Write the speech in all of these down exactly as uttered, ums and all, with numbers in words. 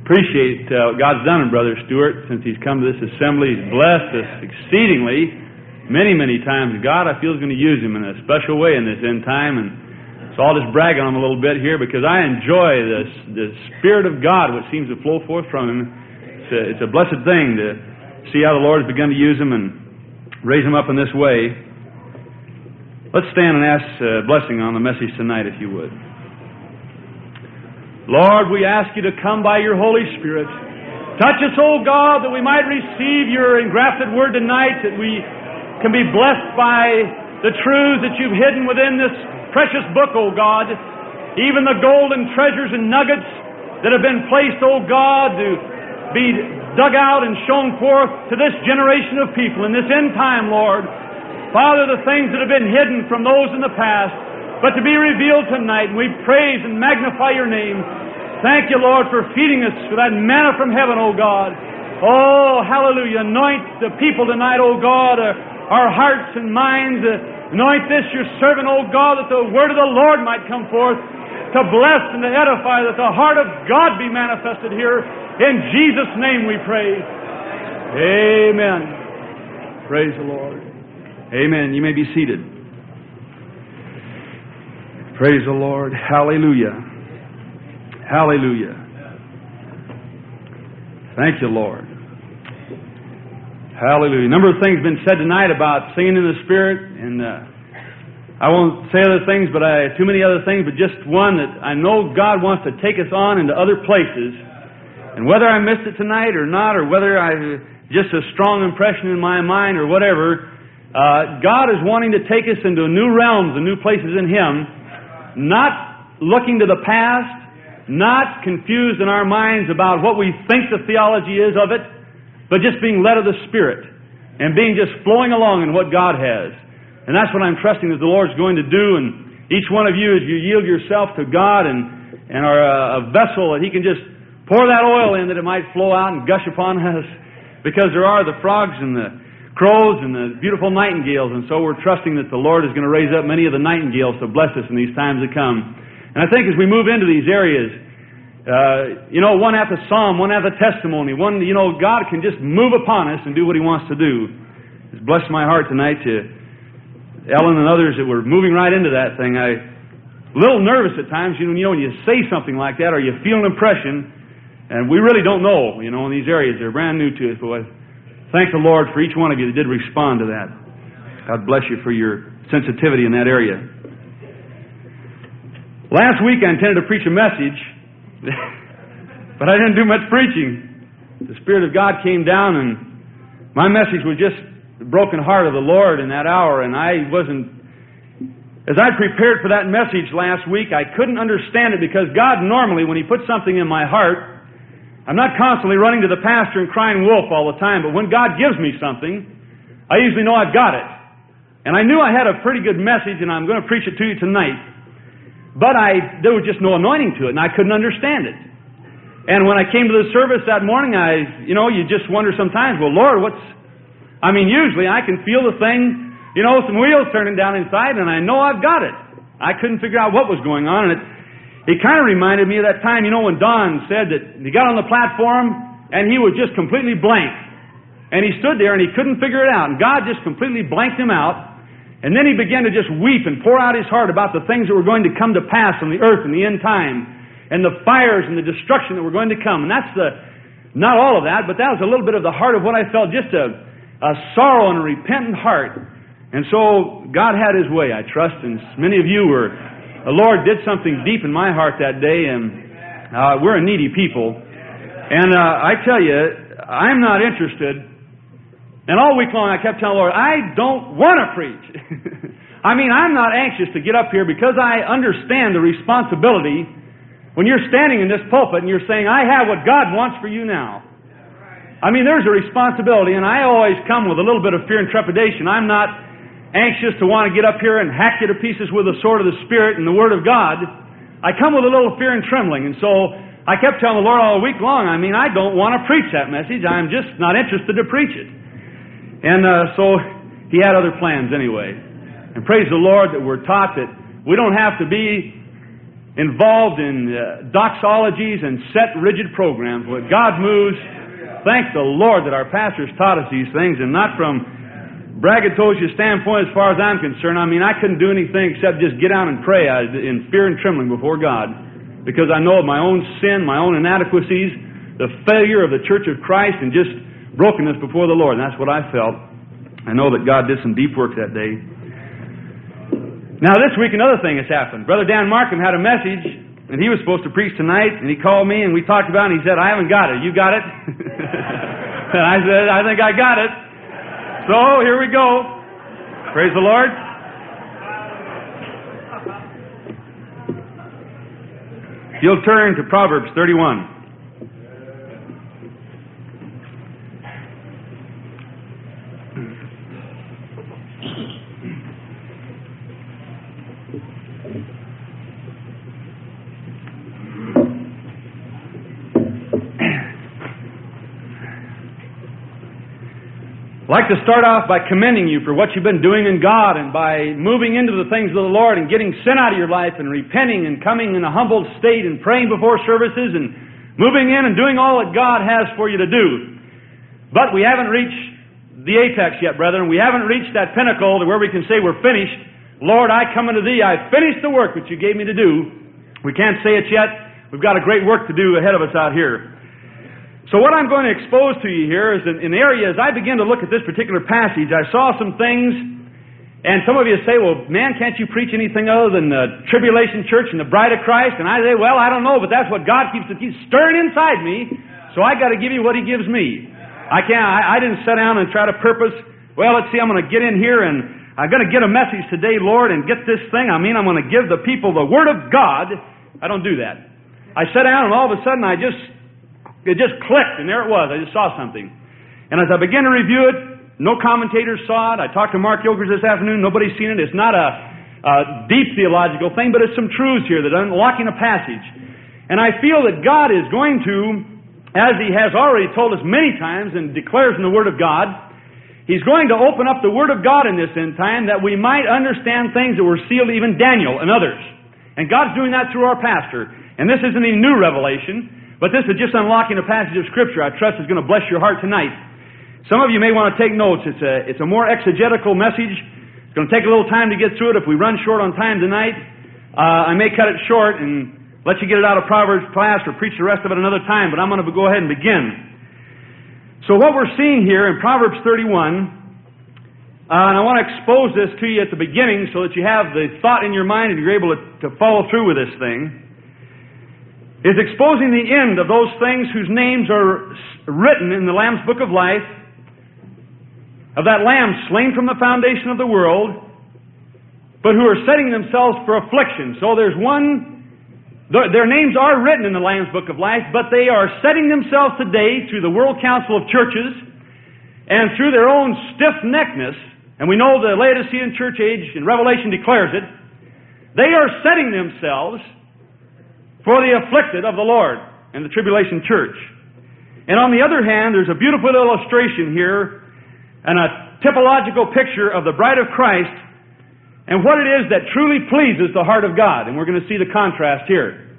appreciate uh, what God's done in Brother Stewart since he's come to this assembly. He's blessed us exceedingly many, many times. God, I feel, is going to use him in a special way in this end time. And so I'll just brag on him a little bit here because I enjoy this, the Spirit of God which seems to flow forth from him. It's a, it's a blessed thing to see how the Lord has begun to use him and raise him up in this way. Let's stand and ask uh, blessing on the message tonight, if you would. Lord, we ask you to come by your Holy Spirit. Touch us, O God, that we might receive your engrafted word tonight, that we can be blessed by the truths that you've hidden within this precious book, O God. Even the golden treasures and nuggets that have been placed, O God, to be dug out and shown forth to this generation of people in this end time, Lord. Father, the things that have been hidden from those in the past, but to be revealed tonight, and we praise and magnify your name. Thank you, Lord, for feeding us with that manna from heaven, O God. Oh, hallelujah. Anoint the people tonight, O God, our, our hearts and minds. Anoint this, your servant, O God, that the word of the Lord might come forth to bless and to edify, that the heart of God be manifested here. In Jesus' name we pray. Amen. Praise the Lord. Amen. You may be seated. Praise the Lord. Hallelujah. Hallelujah. Thank you, Lord. Hallelujah. A number of things have been said tonight about singing in the Spirit, and uh, I won't say other things, but I too many other things, but just one that I know God wants to take us on into other places. And whether I missed it tonight or not, or whether I just a strong impression in my mind or whatever, uh, God is wanting to take us into new realms and new places in Him, not looking to the past, not confused in our minds about what we think the theology is of it, but just being led of the Spirit and being just flowing along in what God has. And that's what I'm trusting that the Lord's going to do. And each one of you, as you yield yourself to God and, and are a, a vessel that He can just pour that oil in, that it might flow out and gush upon us, because there are the frogs and the crows and the beautiful nightingales, and so we're trusting that the Lord is going to raise up many of the nightingales to bless us in these times to come. And I think as we move into these areas, uh, you know, one hath a psalm, one hath a testimony, one, you know, God can just move upon us and do what He wants to do. It's blessed my heart tonight to Ellen and others that were moving right into that thing. I a little nervous at times, you know, you know, when you say something like that or you feel an impression, and we really don't know, you know, in these areas. They're brand new to us, but I thank the Lord for each one of you that did respond to that. God bless you for your sensitivity in that area. Last week I intended to preach a message, but I didn't do much preaching. The Spirit of God came down, and my message was just the broken heart of the Lord in that hour, and I wasn't... As I prepared for that message last week, I couldn't understand it, because God normally, when He puts something in my heart, I'm not constantly running to the pastor and crying wolf all the time, but when God gives me something, I usually know I've got it. And I knew I had a pretty good message, and I'm going to preach it to you tonight. But I there was just no anointing to it, and I couldn't understand it. And when I came to the service that morning, I, you know, you just wonder sometimes, well, Lord, what's... I mean, usually I can feel the thing, you know, some wheels turning down inside, and I know I've got it. I couldn't figure out what was going on, and it It kind of reminded me of that time, you know, when Don said that he got on the platform and he was just completely blank. And he stood there and he couldn't figure it out. And God just completely blanked him out. And then he began to just weep and pour out his heart about the things that were going to come to pass on the earth in the end time. And the fires and the destruction that were going to come. And that's the, not all of that, but that was a little bit of the heart of what I felt, just a, a sorrow and a repentant heart. And so God had His way, I trust. And many of you were... The Lord did something deep in my heart that day, and uh, we're a needy people. And uh, I tell you, I'm not interested. And all week long I kept telling the Lord, I don't want to preach. I mean, I'm not anxious to get up here because I understand the responsibility when you're standing in this pulpit and you're saying, I have what God wants for you now. I mean, there's a responsibility, and I always come with a little bit of fear and trepidation. I'm not anxious to want to get up here and hack you to pieces with the sword of the Spirit and the Word of God. I come with a little fear and trembling, and so I kept telling the Lord all week long, I mean, I don't want to preach that message. I'm just not interested to preach it. And uh, so He had other plans anyway. And praise the Lord that we're taught that we don't have to be involved in uh, doxologies and set rigid programs. When God moves, thank the Lord that our pastors taught us these things, and not from braggadocious standpoint as far as I'm concerned. I mean, I couldn't do anything except just get down and pray in fear and trembling before God, because I know of my own sin, my own inadequacies, the failure of the Church of Christ, and just brokenness before the Lord. And that's what I felt. I know that God did some deep work that day. Now this week another thing has happened. Brother Dan Markham had a message, and he was supposed to preach tonight, and he called me and we talked about it, and he said, I haven't got it. You got it? And I said, I think I got it. So here we go. Praise the Lord. You'll turn to Proverbs thirty-one. I'd like to start off by commending you for what you've been doing in God, and by moving into the things of the Lord and getting sin out of your life and repenting and coming in a humbled state and praying before services and moving in and doing all that God has for you to do. But we haven't reached the apex yet, brethren. We haven't reached that pinnacle to where we can say we're finished. Lord, I come unto Thee. I've finished the work that You gave me to do. We can't say it yet. We've got a great work to do ahead of us out here. So what I'm going to expose to you here is in, in the area, as I begin to look at this particular passage, I saw some things, and some of you say, well, man, can't you preach anything other than the tribulation church and the bride of Christ? And I say, well, I don't know, but that's what God keeps, keeps stirring inside me, so I got to give you what He gives me. I can't, I, I didn't sit down and try to purpose, well, let's see, I'm going to get in here and I'm going to get a message today, Lord, and get this thing. I mean, I'm going to give the people the Word of God. I don't do that. I sat down and all of a sudden I just... It just clicked, and there it was. I just saw something. And as I began to review it, no commentators saw it. I talked to Mark Yogers this afternoon. Nobody's seen it. It's not a, a deep theological thing, but it's some truths here that are unlocking a passage. And I feel that God is going to, as He has already told us many times and declares in the Word of God, He's going to open up the Word of God in this end time that we might understand things that were sealed to even Daniel and others. And God's doing that through our pastor. And this isn't any new revelation. But this is just unlocking a passage of Scripture I trust is going to bless your heart tonight. Some of you may want to take notes. It's a, it's a more exegetical message. It's going to take a little time to get through it. If we run short on time tonight, uh, I may cut it short and let you get it out of Proverbs class or preach the rest of it another time, but I'm going to go ahead and begin. So what we're seeing here in Proverbs thirty-one, uh, and I want to expose this to you at the beginning so that you have the thought in your mind and you're able to, to follow through with this thing, is exposing the end of those things whose names are written in the Lamb's Book of Life, of that Lamb slain from the foundation of the world, but who are setting themselves for affliction. So there's one, their names are written in the Lamb's Book of Life, but they are setting themselves today through the World Council of Churches and through their own stiff-neckedness, and we know the Laodicean church age in Revelation declares it, they are setting themselves for the afflicted of the Lord and the tribulation church. And on the other hand, there's a beautiful illustration here and a typological picture of the bride of Christ and what it is that truly pleases the heart of God. And we're going to see the contrast here.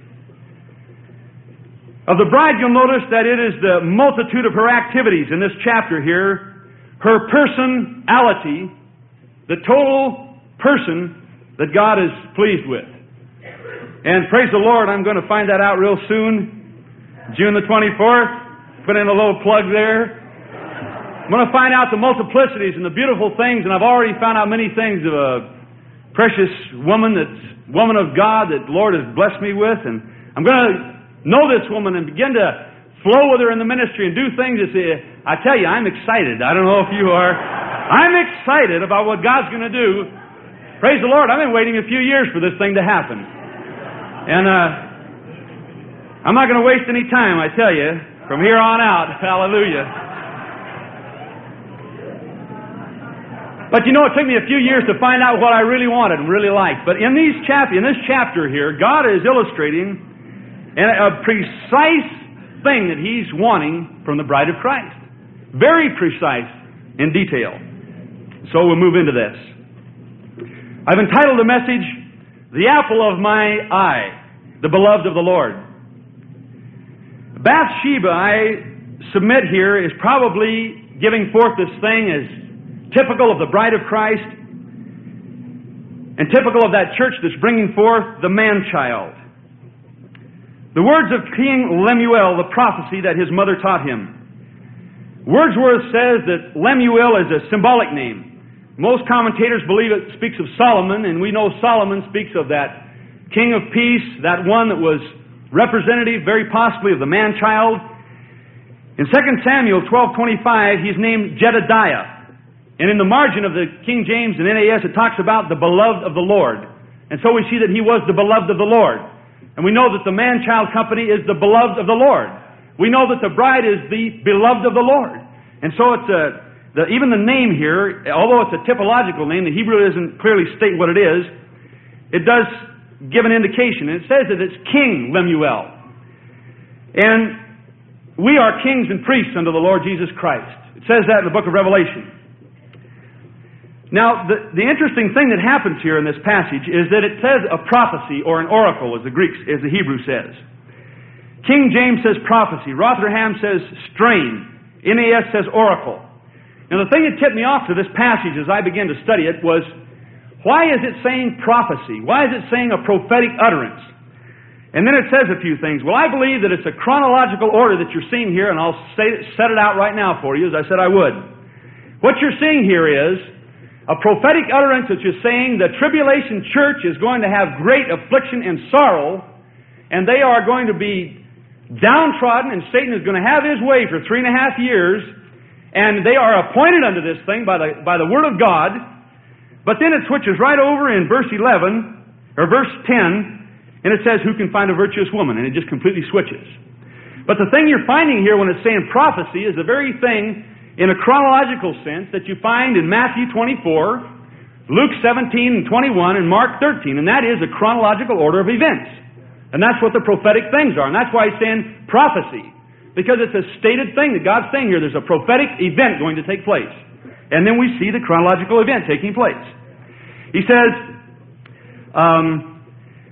Of the bride, you'll notice that it is the multitude of her activities in this chapter here, her personality, the total person that God is pleased with. And praise the Lord, I'm going to find that out real soon. June the twenty-fourth. Put in a little plug there. I'm going to find out the multiplicities and the beautiful things, and I've already found out many things of a precious woman, that's woman of God that the Lord has blessed me with. And I'm going to know this woman and begin to flow with her in the ministry and do things. That, I tell you, I'm excited. I don't know if you are. I'm excited about what God's going to do. Praise the Lord. I've been waiting a few years for this thing to happen. And uh, I'm not going to waste any time, I tell you, from here on out. Hallelujah. But you know, it took me a few years to find out what I really wanted and really liked. But in these chap- in this chapter here, God is illustrating a precise thing that He's wanting from the bride of Christ. Very precise in detail. So we'll move into this. I've entitled the message, The Apple of My Eye. the beloved of the Lord. Bathsheba, I submit here, is probably giving forth this thing as typical of the bride of Christ and typical of that church that's bringing forth the man-child. The words of King Lemuel, the prophecy that his mother taught him. Wordsworth says that Lemuel is a symbolic name. Most commentators believe it speaks of Solomon, and we know Solomon speaks of that king of peace, that one that was representative, very possibly, of the man-child. In Second Samuel twelve twenty-five, he's named Jedediah. And in the margin of the King James and N A S, it talks about the beloved of the Lord. And so we see that he was the beloved of the Lord. And we know that the man-child company is the beloved of the Lord. We know that the bride is the beloved of the Lord. And so it's a, the, even the name here, although it's a typological name, the Hebrew doesn't clearly state what it is, it does give an indication. And it says that it's King Lemuel. And we are kings and priests unto the Lord Jesus Christ. It says that in the book of Revelation. Now, the, the interesting thing that happens here in this passage is that it says a prophecy or an oracle, as the Greek, as the Hebrew says. King James says prophecy. Rotherham says strain. N A S says oracle. Now, the thing that tipped me off to this passage as I began to study it was, why is it saying prophecy? Why is it saying a prophetic utterance? And then it says a few things. Well, I believe that it's a chronological order that you're seeing here, and I'll say, set it out right now for you, as I said I would. What you're seeing here is a prophetic utterance that is saying the tribulation church is going to have great affliction and sorrow, and they are going to be downtrodden, and Satan is going to have his way for three and a half years, and they are appointed unto this thing by the, by the Word of God. But then it switches right over in verse eleven, or verse ten, and it says, who can find a virtuous woman? And it just completely switches. But the thing you're finding here when it's saying prophecy is the very thing in a chronological sense that you find in Matthew twenty-four, Luke seventeen and twenty-one, and Mark thirteen, and that is a chronological order of events. And that's what the prophetic things are. And that's why he's saying prophecy, because it's a stated thing that God's saying here. There's a prophetic event going to take place. And then we see the chronological event taking place. He says, um,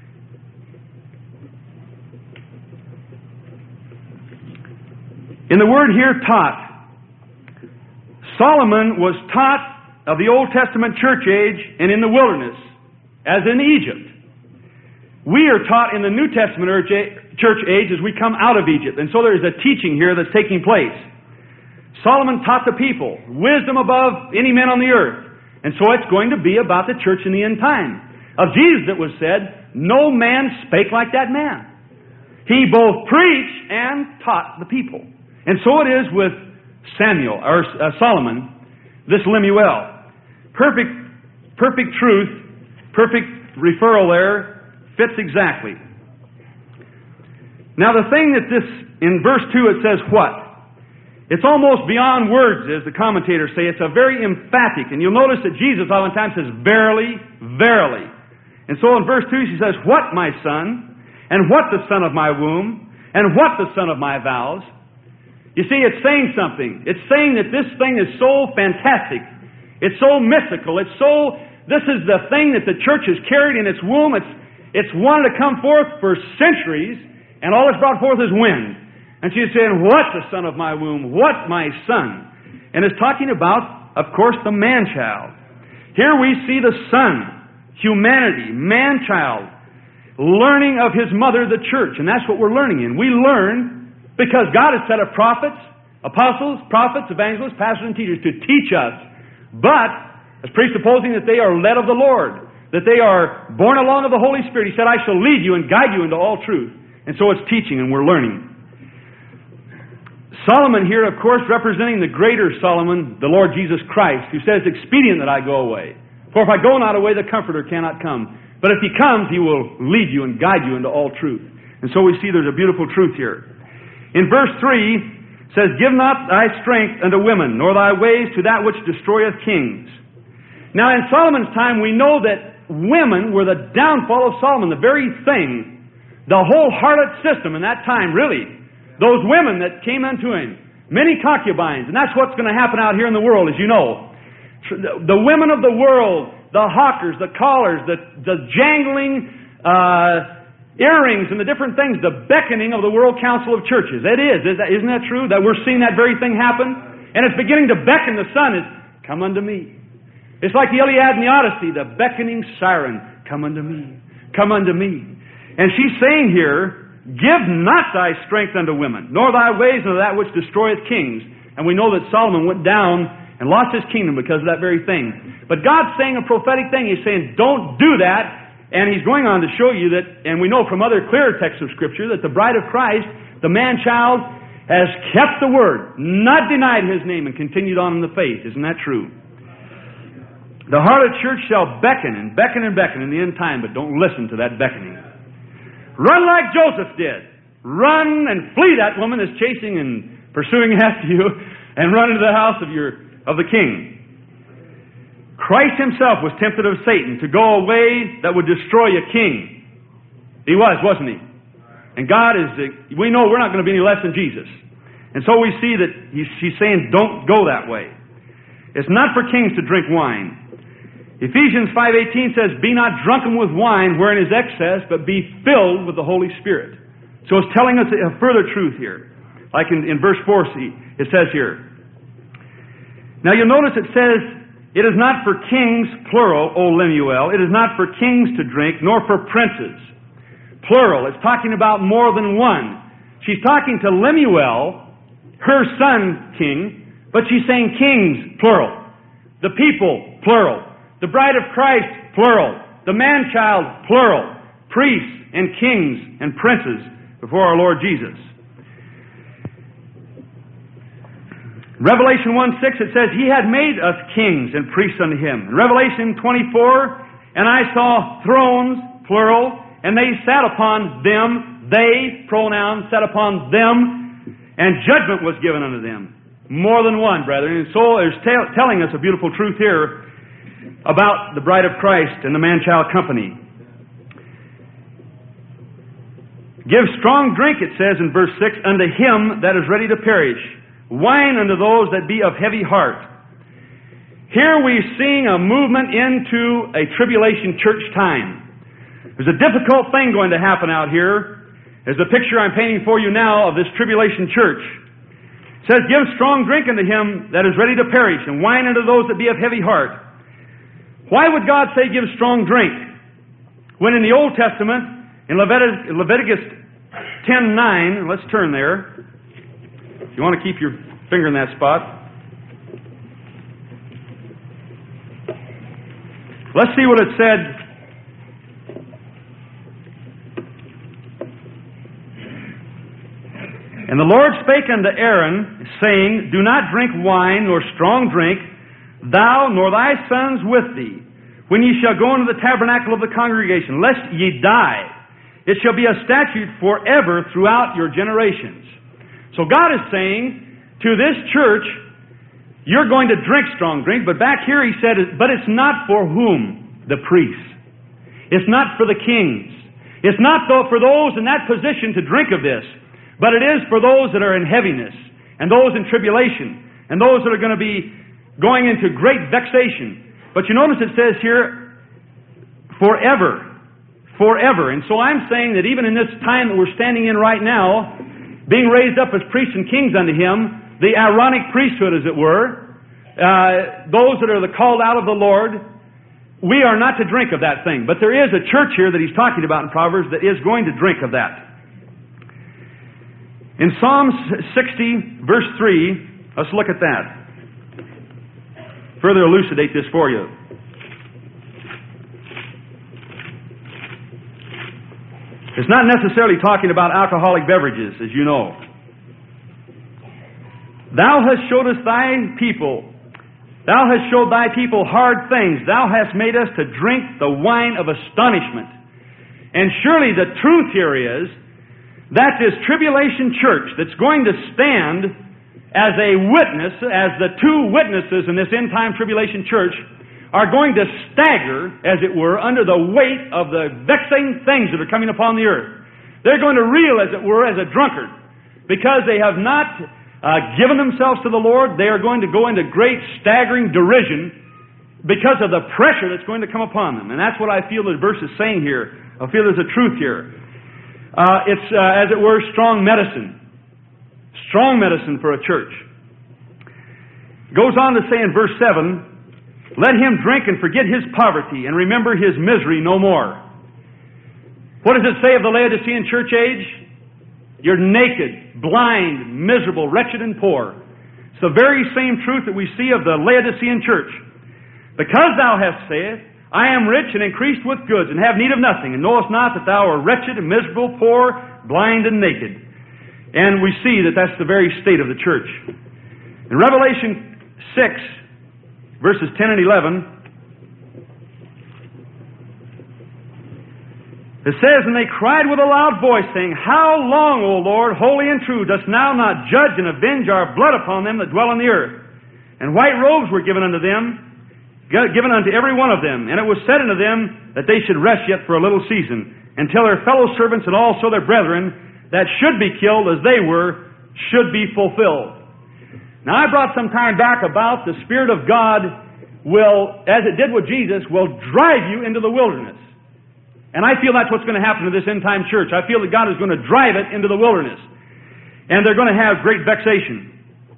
in the word here, taught, Solomon was taught of the Old Testament church age and in the wilderness, as in Egypt. We are taught in the New Testament church age as we come out of Egypt. And so there is a teaching here that's taking place. Solomon taught the people wisdom above any man on the earth. And so it's going to be about the church in the end time. Of Jesus it was said, no man spake like that man. He both preached and taught the people. And so it is with Samuel, or uh, Solomon, this Lemuel. Perfect, perfect truth, perfect referral there, fits exactly. Now the thing that this, in verse two it says what? It's almost beyond words, as the commentators say. It's a very emphatic. And you'll notice that Jesus oftentimes says, verily, verily. And so in verse two he says, what, my son? And what the son of my womb? And what the son of my vows? You see, it's saying something. It's saying that this thing is so fantastic. It's so mystical. It's so, this is the thing that the church has carried in its womb. It's, it's wanted to come forth for centuries, and all it's brought forth is wind. And she's saying, what the son of my womb? What my son? And it's talking about, of course, the man-child. Here we see the son, humanity, man-child, learning of his mother, the church. And that's what we're learning in. We learn because God has set up prophets, apostles, prophets, evangelists, pastors, and teachers to teach us. But, as presupposing that they are led of the Lord, that they are born along of the Holy Spirit. He said, I shall lead you and guide you into all truth. And so it's teaching and we're learning. Solomon here, of course, representing the greater Solomon, the Lord Jesus Christ, who says, expedient that I go away. For if I go not away, the Comforter cannot come. But if He comes, He will lead you and guide you into all truth. And so we see there's a beautiful truth here. In verse three, it says, give not thy strength unto women, nor thy ways to that which destroyeth kings. Now in Solomon's time, we know that women were the downfall of Solomon, the very thing, the whole harlot system in that time, really. Those women that came unto him, many concubines, and that's what's going to happen out here in the world, as you know. The women of the world, the hawkers, the callers, the, the jangling, uh, earrings and the different things, the beckoning of the World Council of Churches. It is. Is that, isn't that true? That we're seeing that very thing happen? And it's beginning to beckon the Son. Is come unto me. It's like the Iliad and the Odyssey, the beckoning siren. Come unto me. Come unto me. And she's saying here, give not thy strength unto women, nor thy ways unto that which destroyeth kings. And we know that Solomon went down and lost his kingdom because of that very thing. But God's saying a prophetic thing. He's saying, don't do that. And He's going on to show you that, and we know from other clearer texts of Scripture, that the bride of Christ, the man-child, has kept the Word, not denied His name, and continued on in the faith. Isn't that true? The harlot church shall beckon and beckon and beckon in the end time, but don't listen to that beckoning. Run like Joseph did. Run and flee that woman that's chasing and pursuing after you, and run into the house of your of the king. Christ Himself was tempted of Satan to go a way that would destroy a king. He was, wasn't He? And God is, we know we're not going to be any less than Jesus. And so we see that he's, He's saying, don't go that way. It's not for kings to drink wine. Ephesians five eighteen says, be not drunken with wine wherein is excess, but be filled with the Holy Spirit. So it's telling us a further truth here. Like in, in verse four, see, it says here. Now you'll notice it says, it is not for kings, plural, O Lemuel, it is not for kings to drink, nor for princes. Plural, it's talking about more than one. She's talking to Lemuel, her son, king, but she's saying kings, plural. The people, plural. The bride of Christ, plural. The man-child, plural. Priests and kings and princes before our Lord Jesus. Revelation one six, it says, He had made us kings and priests unto Him. In Revelation twenty-four, and I saw thrones, plural, and they sat upon them, they, pronoun, sat upon them, and judgment was given unto them. More than one, brethren. And so it's t- telling us a beautiful truth here about the bride of Christ and the man-child company. Give strong drink, it says in verse six, unto him that is ready to perish. Wine unto those that be of heavy heart. Here we're seeing a movement into a tribulation church time. There's a difficult thing going to happen out here. As the picture I'm painting for you now of this tribulation church. It says, give strong drink unto him that is ready to perish, and wine unto those that be of heavy heart. Why would God say give strong drink? When in the Old Testament, in Leviticus, Leviticus ten nine, let's turn there. If you want to keep your finger in that spot. Let's see what it said. And the Lord spake unto Aaron, saying, do not drink wine nor strong drink, thou nor thy sons with thee, when ye shall go into the tabernacle of the congregation, lest ye die. It shall be a statute forever throughout your generations. So God is saying to this church, you're going to drink strong drink, but back here He said, but it's not for whom? The priests. It's not for the kings. It's not though for those in that position to drink of this, but it is for those that are in heaviness, and those in tribulation, and those that are going to be going into great vexation. But you notice it says here, forever. Forever. And so I'm saying that even in this time that we're standing in right now, being raised up as priests and kings unto Him, the Aaronic priesthood, as it were, uh, those that are the called out of the Lord, we are not to drink of that thing. But there is a church here that He's talking about in Proverbs that is going to drink of that. In Psalm sixty, verse three, let's look at that. Further elucidate this for you. It's not necessarily talking about alcoholic beverages, as you know. Thou hast showed us thy people. Thou hast showed thy people hard things. Thou hast made us to drink the wine of astonishment. And surely the truth here is that this tribulation church that's going to stand as a witness, as the two witnesses in this end-time tribulation church, are going to stagger, as it were, under the weight of the vexing things that are coming upon the earth. They're going to reel, as it were, as a drunkard. Because they have not uh, given themselves to the Lord, they are going to go into great staggering derision because of the pressure that's going to come upon them. And that's what I feel the verse is saying here. I feel there's a truth here. Uh, it's, uh, as it were, strong medicine. Strong medicine for a church. It goes on to say in verse seven, let him drink and forget his poverty and remember his misery no more. What does it say of the Laodicean church age? You're naked, blind, miserable, wretched, and poor. It's the very same truth that we see of the Laodicean church. Because thou hast said, I am rich and increased with goods and have need of nothing, and knowest not that thou art wretched and miserable, poor, blind, and naked. And we see that that's the very state of the church. In Revelation six, verses ten and eleven, it says, and they cried with a loud voice, saying, how long, O Lord, holy and true, dost thou not judge and avenge our blood upon them that dwell on the earth? And white robes were given unto them, given unto every one of them. And it was said unto them that they should rest yet for a little season, until their fellow servants and also their brethren that should be killed as they were, should be fulfilled. Now, I brought some time back about the Spirit of God will, as it did with Jesus, will drive you into the wilderness. And I feel that's what's going to happen to this end-time church. I feel that God is going to drive it into the wilderness. And they're going to have great vexation.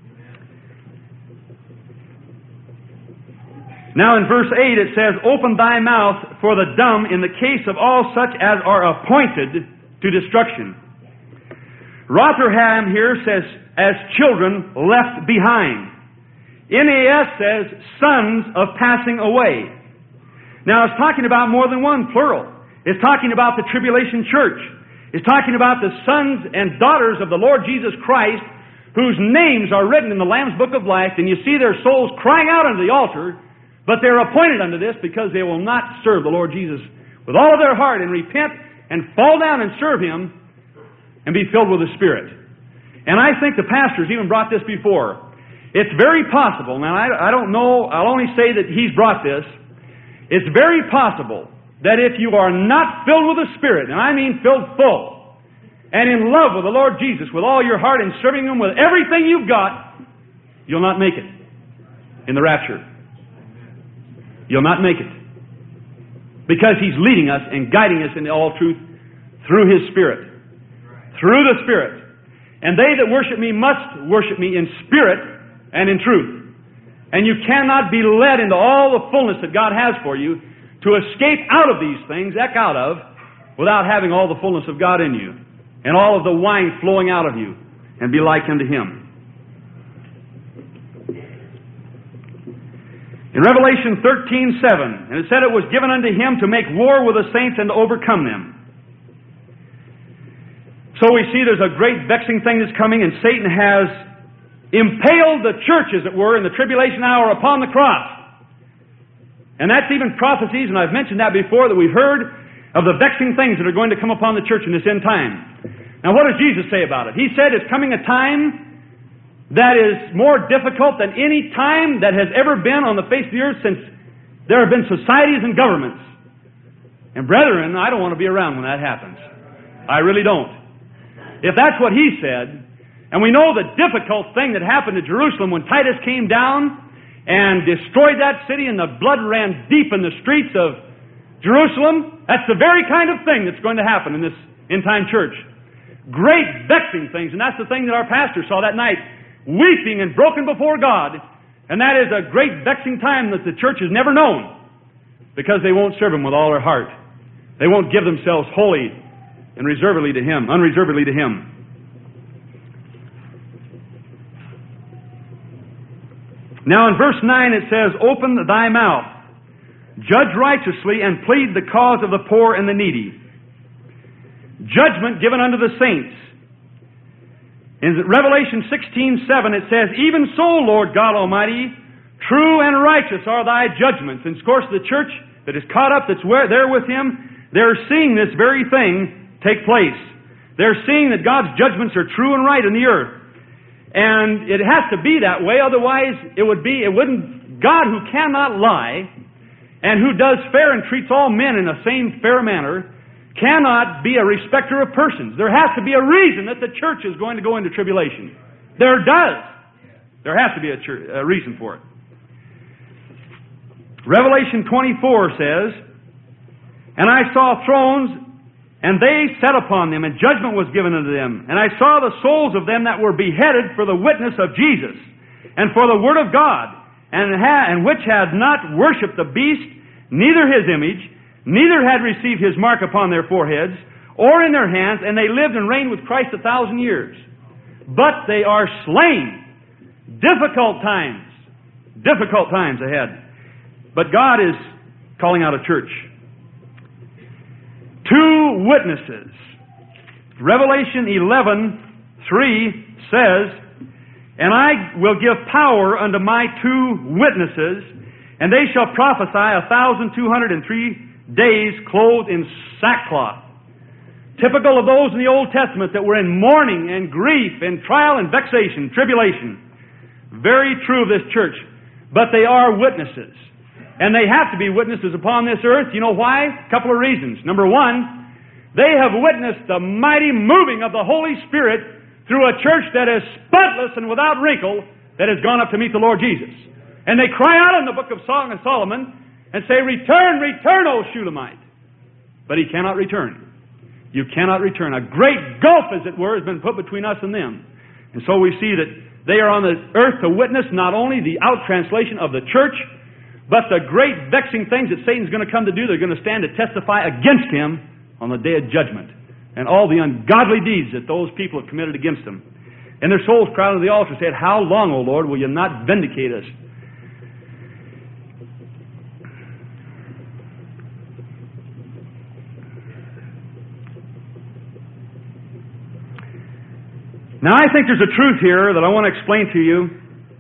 Now in verse eight it says, open thy mouth for the dumb in the case of all such as are appointed to destruction. Rotherham here says, as children left behind. N A S says, sons of passing away. Now it's talking about more than one, plural. It's talking about the tribulation church. It's talking about the sons and daughters of the Lord Jesus Christ, whose names are written in the Lamb's Book of Life, and you see their souls crying out unto the altar, but they're appointed unto this because they will not serve the Lord Jesus with all of their heart and repent and fall down and serve Him and be filled with the Spirit. And I think the pastors even brought this before. It's very possible, now I, I don't know, I'll only say that he's brought this. It's very possible that if you are not filled with the Spirit, and I mean filled full, and in love with the Lord Jesus with all your heart and serving Him with everything you've got, you'll not make it in the rapture. You'll not make it. Because He's leading us and guiding us into all truth through His Spirit. Through the Spirit. And they that worship Me must worship Me in spirit and in truth. And you cannot be led into all the fullness that God has for you to escape out of these things, eke out of, without having all the fullness of God in you, and all of the wine flowing out of you, and be like unto Him. In Revelation thirteen seven, and it said it was given unto Him to make war with the saints and to overcome them. So we see there's a great vexing thing that's coming, and Satan has impaled the church, as it were, in the tribulation hour upon the cross. And that's even prophecies, and I've mentioned that before, that we've heard of the vexing things that are going to come upon the church in this end time. Now what does Jesus say about it? He said it's coming a time that is more difficult than any time that has ever been on the face of the earth since there have been societies and governments. And brethren, I don't want to be around when that happens. I really don't. If that's what he said, and we know the difficult thing that happened to Jerusalem when Titus came down and destroyed that city, and the blood ran deep in the streets of Jerusalem, that's the very kind of thing that's going to happen in this end-time church. Great vexing things, and that's the thing that our pastor saw that night, weeping and broken before God. And that is a great vexing time that the church has never known, because they won't serve Him with all their heart. They won't give themselves wholly and reservedly to Him, unreservedly to Him. Now in verse nine it says, open thy mouth, judge righteously, and plead the cause of the poor and the needy. Judgment given unto the saints. In Revelation sixteen seven it says, even so, Lord God Almighty, true and righteous are thy judgments. And of course the church that is caught up, that's where, there with Him, they're seeing this very thing take place. They're seeing that God's judgments are true and right in the earth. And it has to be that way, otherwise it would be, it wouldn't, God who cannot lie, and who does fair and treats all men in the same fair manner, cannot be a respecter of persons. There has to be a reason that the church is going to go into tribulation. There does. There has to be a, church, a reason for it. Revelation twenty-four says, and I saw thrones, And they set upon them, and judgment was given unto them. And I saw the souls of them that were beheaded for the witness of Jesus, and for the word of God, and, ha- and which had not worshipped the beast, neither his image, neither had received his mark upon their foreheads, or in their hands, and they lived and reigned with Christ a thousand years. But they are slain. Difficult times. Difficult times ahead. But God is calling out a church. Two witnesses. Revelation eleven three says, And I will give power unto my two witnesses, and they shall prophesy a thousand two hundred and three days clothed in sackcloth. Typical of those in the Old Testament that were in mourning and grief and trial and vexation, tribulation. Very true of this church. But they are witnesses. And they have to be witnesses upon this earth. You know why? A couple of reasons. Number one, they have witnessed the mighty moving of the Holy Spirit through a church that is spotless and without wrinkle that has gone up to meet the Lord Jesus. And they cry out in the book of Song of Solomon and say, Return, return, O Shulamite. But he cannot return. You cannot return. A great gulf, as it were, has been put between us and them. And so we see that they are on the earth to witness not only the out-translation of the church, but the great vexing things that Satan's going to come to do. They're going to stand to testify against him on the day of judgment, and all the ungodly deeds that those people have committed against him. And their souls cried unto the altar and said, How long, O Lord, will you not vindicate us? Now, I think there's a truth here that I want to explain to you.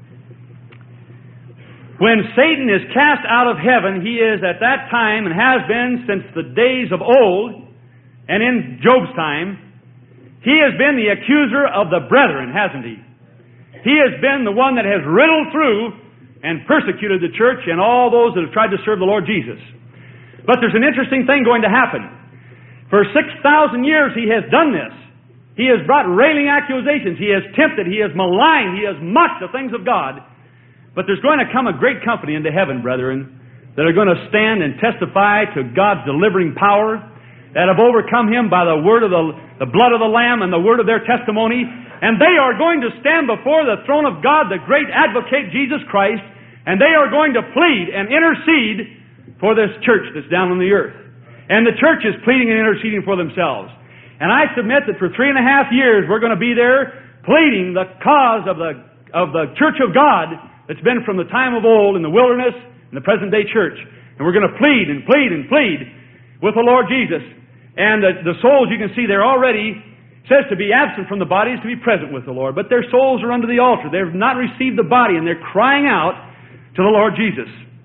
When Satan is cast out of heaven, he is at that time, and has been since the days of old, and in Job's time, he has been the accuser of the brethren, hasn't he? He has been the one that has riddled through and persecuted the church and all those that have tried to serve the Lord Jesus. But there's an interesting thing going to happen. For six thousand years he has done this. He has brought railing accusations. He has tempted. He has maligned. He has mocked the things of God. But there's going to come a great company into heaven, brethren, that are going to stand and testify to God's delivering power, that have overcome him by the word of the, the blood of the Lamb and the word of their testimony. And they are going to stand before the throne of God, the great advocate, Jesus Christ, and they are going to plead and intercede for this church that's down on the earth. And the church is pleading and interceding for themselves. And I submit that for three and a half years we're going to be there pleading the cause of the, of the church of God that's been from the time of old in the wilderness and the present day church. And we're going to plead and plead and plead with the Lord Jesus. And the, the souls, you can see, they're already, says to be absent from the body is to be present with the Lord. But their souls are under the altar. They've not received the body, and they're crying out to the Lord Jesus.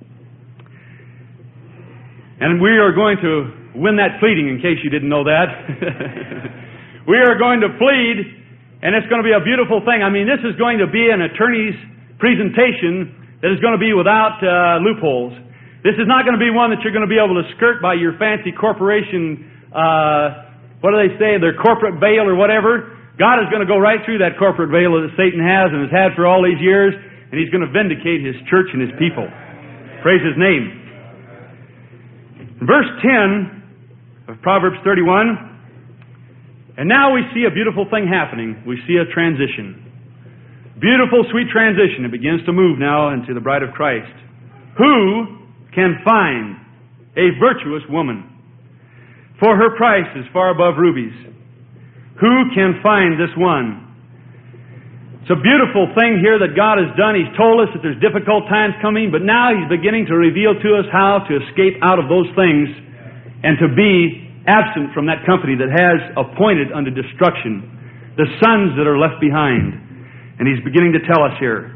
And we are going to win that pleading, in case you didn't know that. We are going to plead, and it's going to be a beautiful thing. I mean, this is going to be an attorney's presentation that is going to be without uh, loopholes. This is not going to be one that you're going to be able to skirt by your fancy corporation, uh, what do they say, their corporate veil or whatever. God is going to go right through that corporate veil that Satan has and has had for all these years, and He's going to vindicate His church and His people. Praise His name. In verse ten of Proverbs thirty-one, and now we see a beautiful thing happening. We see a transition. Beautiful, sweet transition. It begins to move now into the bride of Christ. Who can find a virtuous woman? For her price is far above rubies. Who can find this one? It's a beautiful thing here that God has done. He's told us that there's difficult times coming, but now He's beginning to reveal to us how to escape out of those things and to be absent from that company that has appointed unto destruction the sons that are left behind. And He's beginning to tell us here.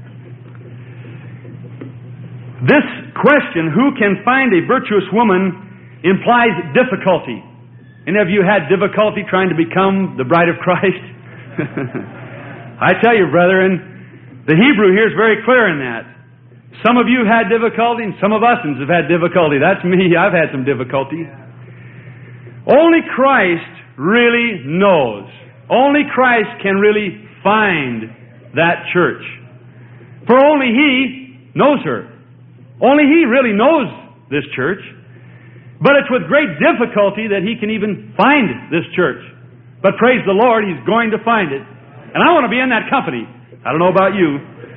This question, who can find a virtuous woman, implies difficulty. Any of you had difficulty trying to become the bride of Christ? I tell you, brethren, the Hebrew here is very clear in that. Some of you have had difficulty, and some of us have had difficulty. That's me. I've had some difficulty. Only Christ really knows. Only Christ can really find that church. For only He knows her. Only He really knows this church. But it's with great difficulty that he can even find this church. But praise the Lord, he's going to find it. And I want to be in that company. I don't know about you.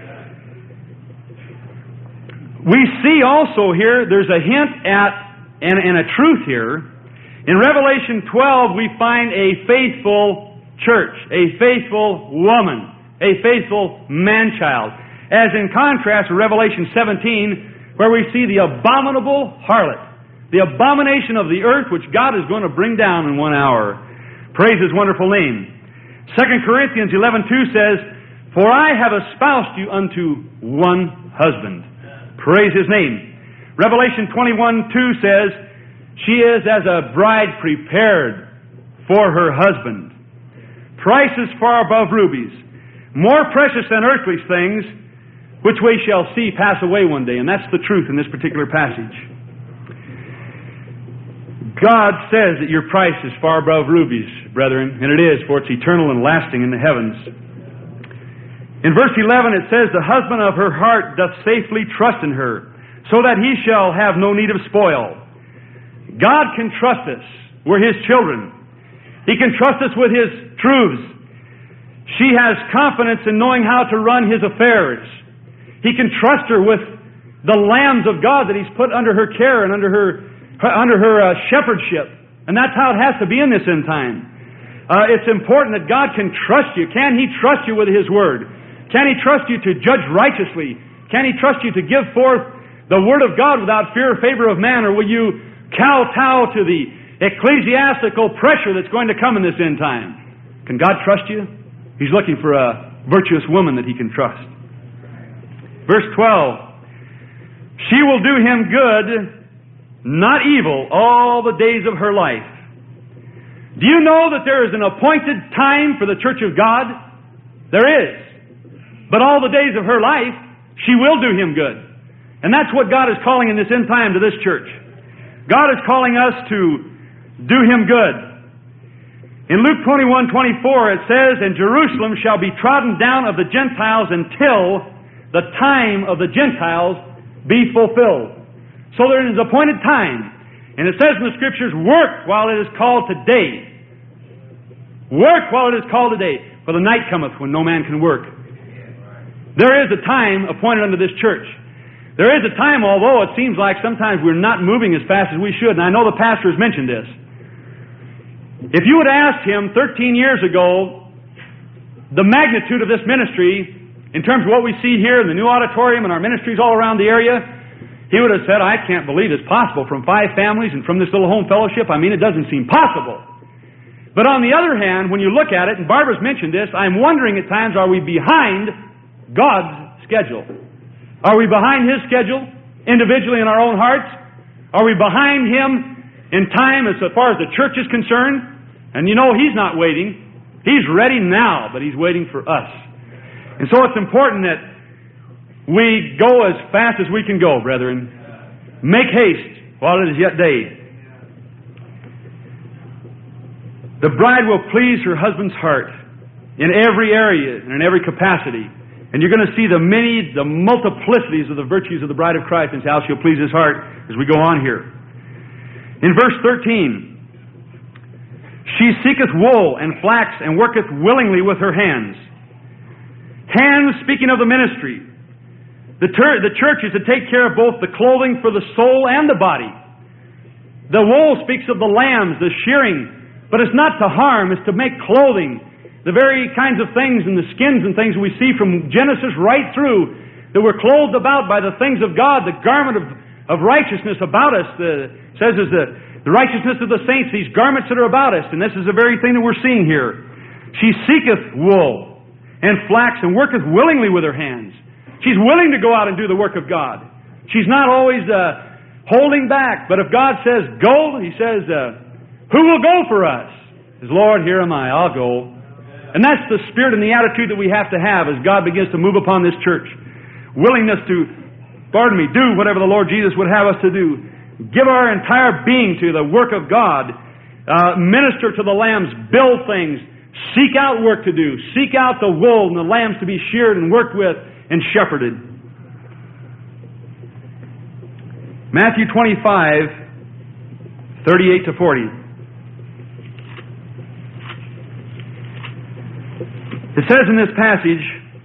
We see also here, there's a hint at, and, and a truth here. In Revelation twelve, we find a faithful church, a faithful woman, a faithful man-child. As in contrast to Revelation seventeen, where we see the abominable harlot, the abomination of the earth, which God is going to bring down in one hour. Praise His wonderful name. Second Corinthians eleven two says, "For I have espoused you unto one husband." Praise His name. Revelation twenty-one two says, "She is as a bride prepared for her husband. Prices far above rubies, more precious than earthly things, which we shall see pass away one day." And that's the truth in this particular passage. God says that your price is far above rubies, brethren, and it is, for it's eternal and lasting in the heavens. In verse eleven it says, "The husband of her heart doth safely trust in her, so that he shall have no need of spoil." God can trust us. We're His children. He can trust us with His truths. She has confidence in knowing how to run His affairs. He can trust her with the lambs of God that He's put under her care and under her under her uh, shepherdship. And that's how it has to be in this end time. Uh, it's important that God can trust you. Can He trust you with His Word? Can He trust you to judge righteously? Can He trust you to give forth the Word of God without fear or favor of man? Or will you kowtow to the ecclesiastical pressure that's going to come in this end time? Can God trust you? He's looking for a virtuous woman that He can trust. Verse twelve, "She will do him good, not evil, all the days of her life." Do you know that there is an appointed time for the church of God? There is. But all the days of her life, she will do him good. And that's what God is calling in this end time to this church. God is calling us to do Him good. In Luke twenty-one twenty-four it says, "And Jerusalem shall be trodden down of the Gentiles until the time of the Gentiles be fulfilled." So there is an appointed time. And it says in the Scriptures, "Work while it is called today." Work while it is called today, for the night cometh when no man can work. There is a time appointed unto this church. There is a time, although it seems like sometimes we're not moving as fast as we should, and I know the pastor has mentioned this. If you would ask him thirteen years ago the magnitude of this ministry in terms of what we see here in the new auditorium and our ministries all around the area, he would have said, "I can't believe it's possible from five families and from this little home fellowship. I mean, it doesn't seem possible." But on the other hand, when you look at it, and Barbara's mentioned this, I'm wondering at times, are we behind God's schedule? Are we behind His schedule, individually in our own hearts? Are we behind Him in time as far as the church is concerned? And you know, He's not waiting. He's ready now, but He's waiting for us. And so it's important that we go as fast as we can go, brethren. Make haste while it is yet day. The bride will please her husband's heart in every area and in every capacity. And you're going to see the many, the multiplicities of the virtues of the bride of Christ and how she'll please His heart as we go on here. In verse thirteen, "She seeketh wool and flax and worketh willingly with her hands." Hands, speaking of the ministry. The, ter- the church is to take care of both the clothing for the soul and the body. The wool speaks of the lambs, the shearing, but it's not to harm, it's to make clothing. The very kinds of things and the skins and things we see from Genesis right through, that we're clothed about by the things of God, the garment of, of righteousness about us, the, says is the, the righteousness of the saints, these garments that are about us, and this is the very thing that we're seeing here. "She seeketh wool and flax and worketh willingly with her hands." She's willing to go out and do the work of God. She's not always uh, holding back, but if God says go, He says, uh, "Who will go for us?" He says, "Lord, here am I, I'll go." And that's the spirit and the attitude that we have to have as God begins to move upon this church. Willingness to, pardon me, do whatever the Lord Jesus would have us to do. Give our entire being to the work of God. Uh, minister to the lambs. Build things. Seek out work to do. Seek out the wool and the lambs to be sheared and worked with and shepherded. Matthew twenty-five thirty-eight to forty. It says in this passage,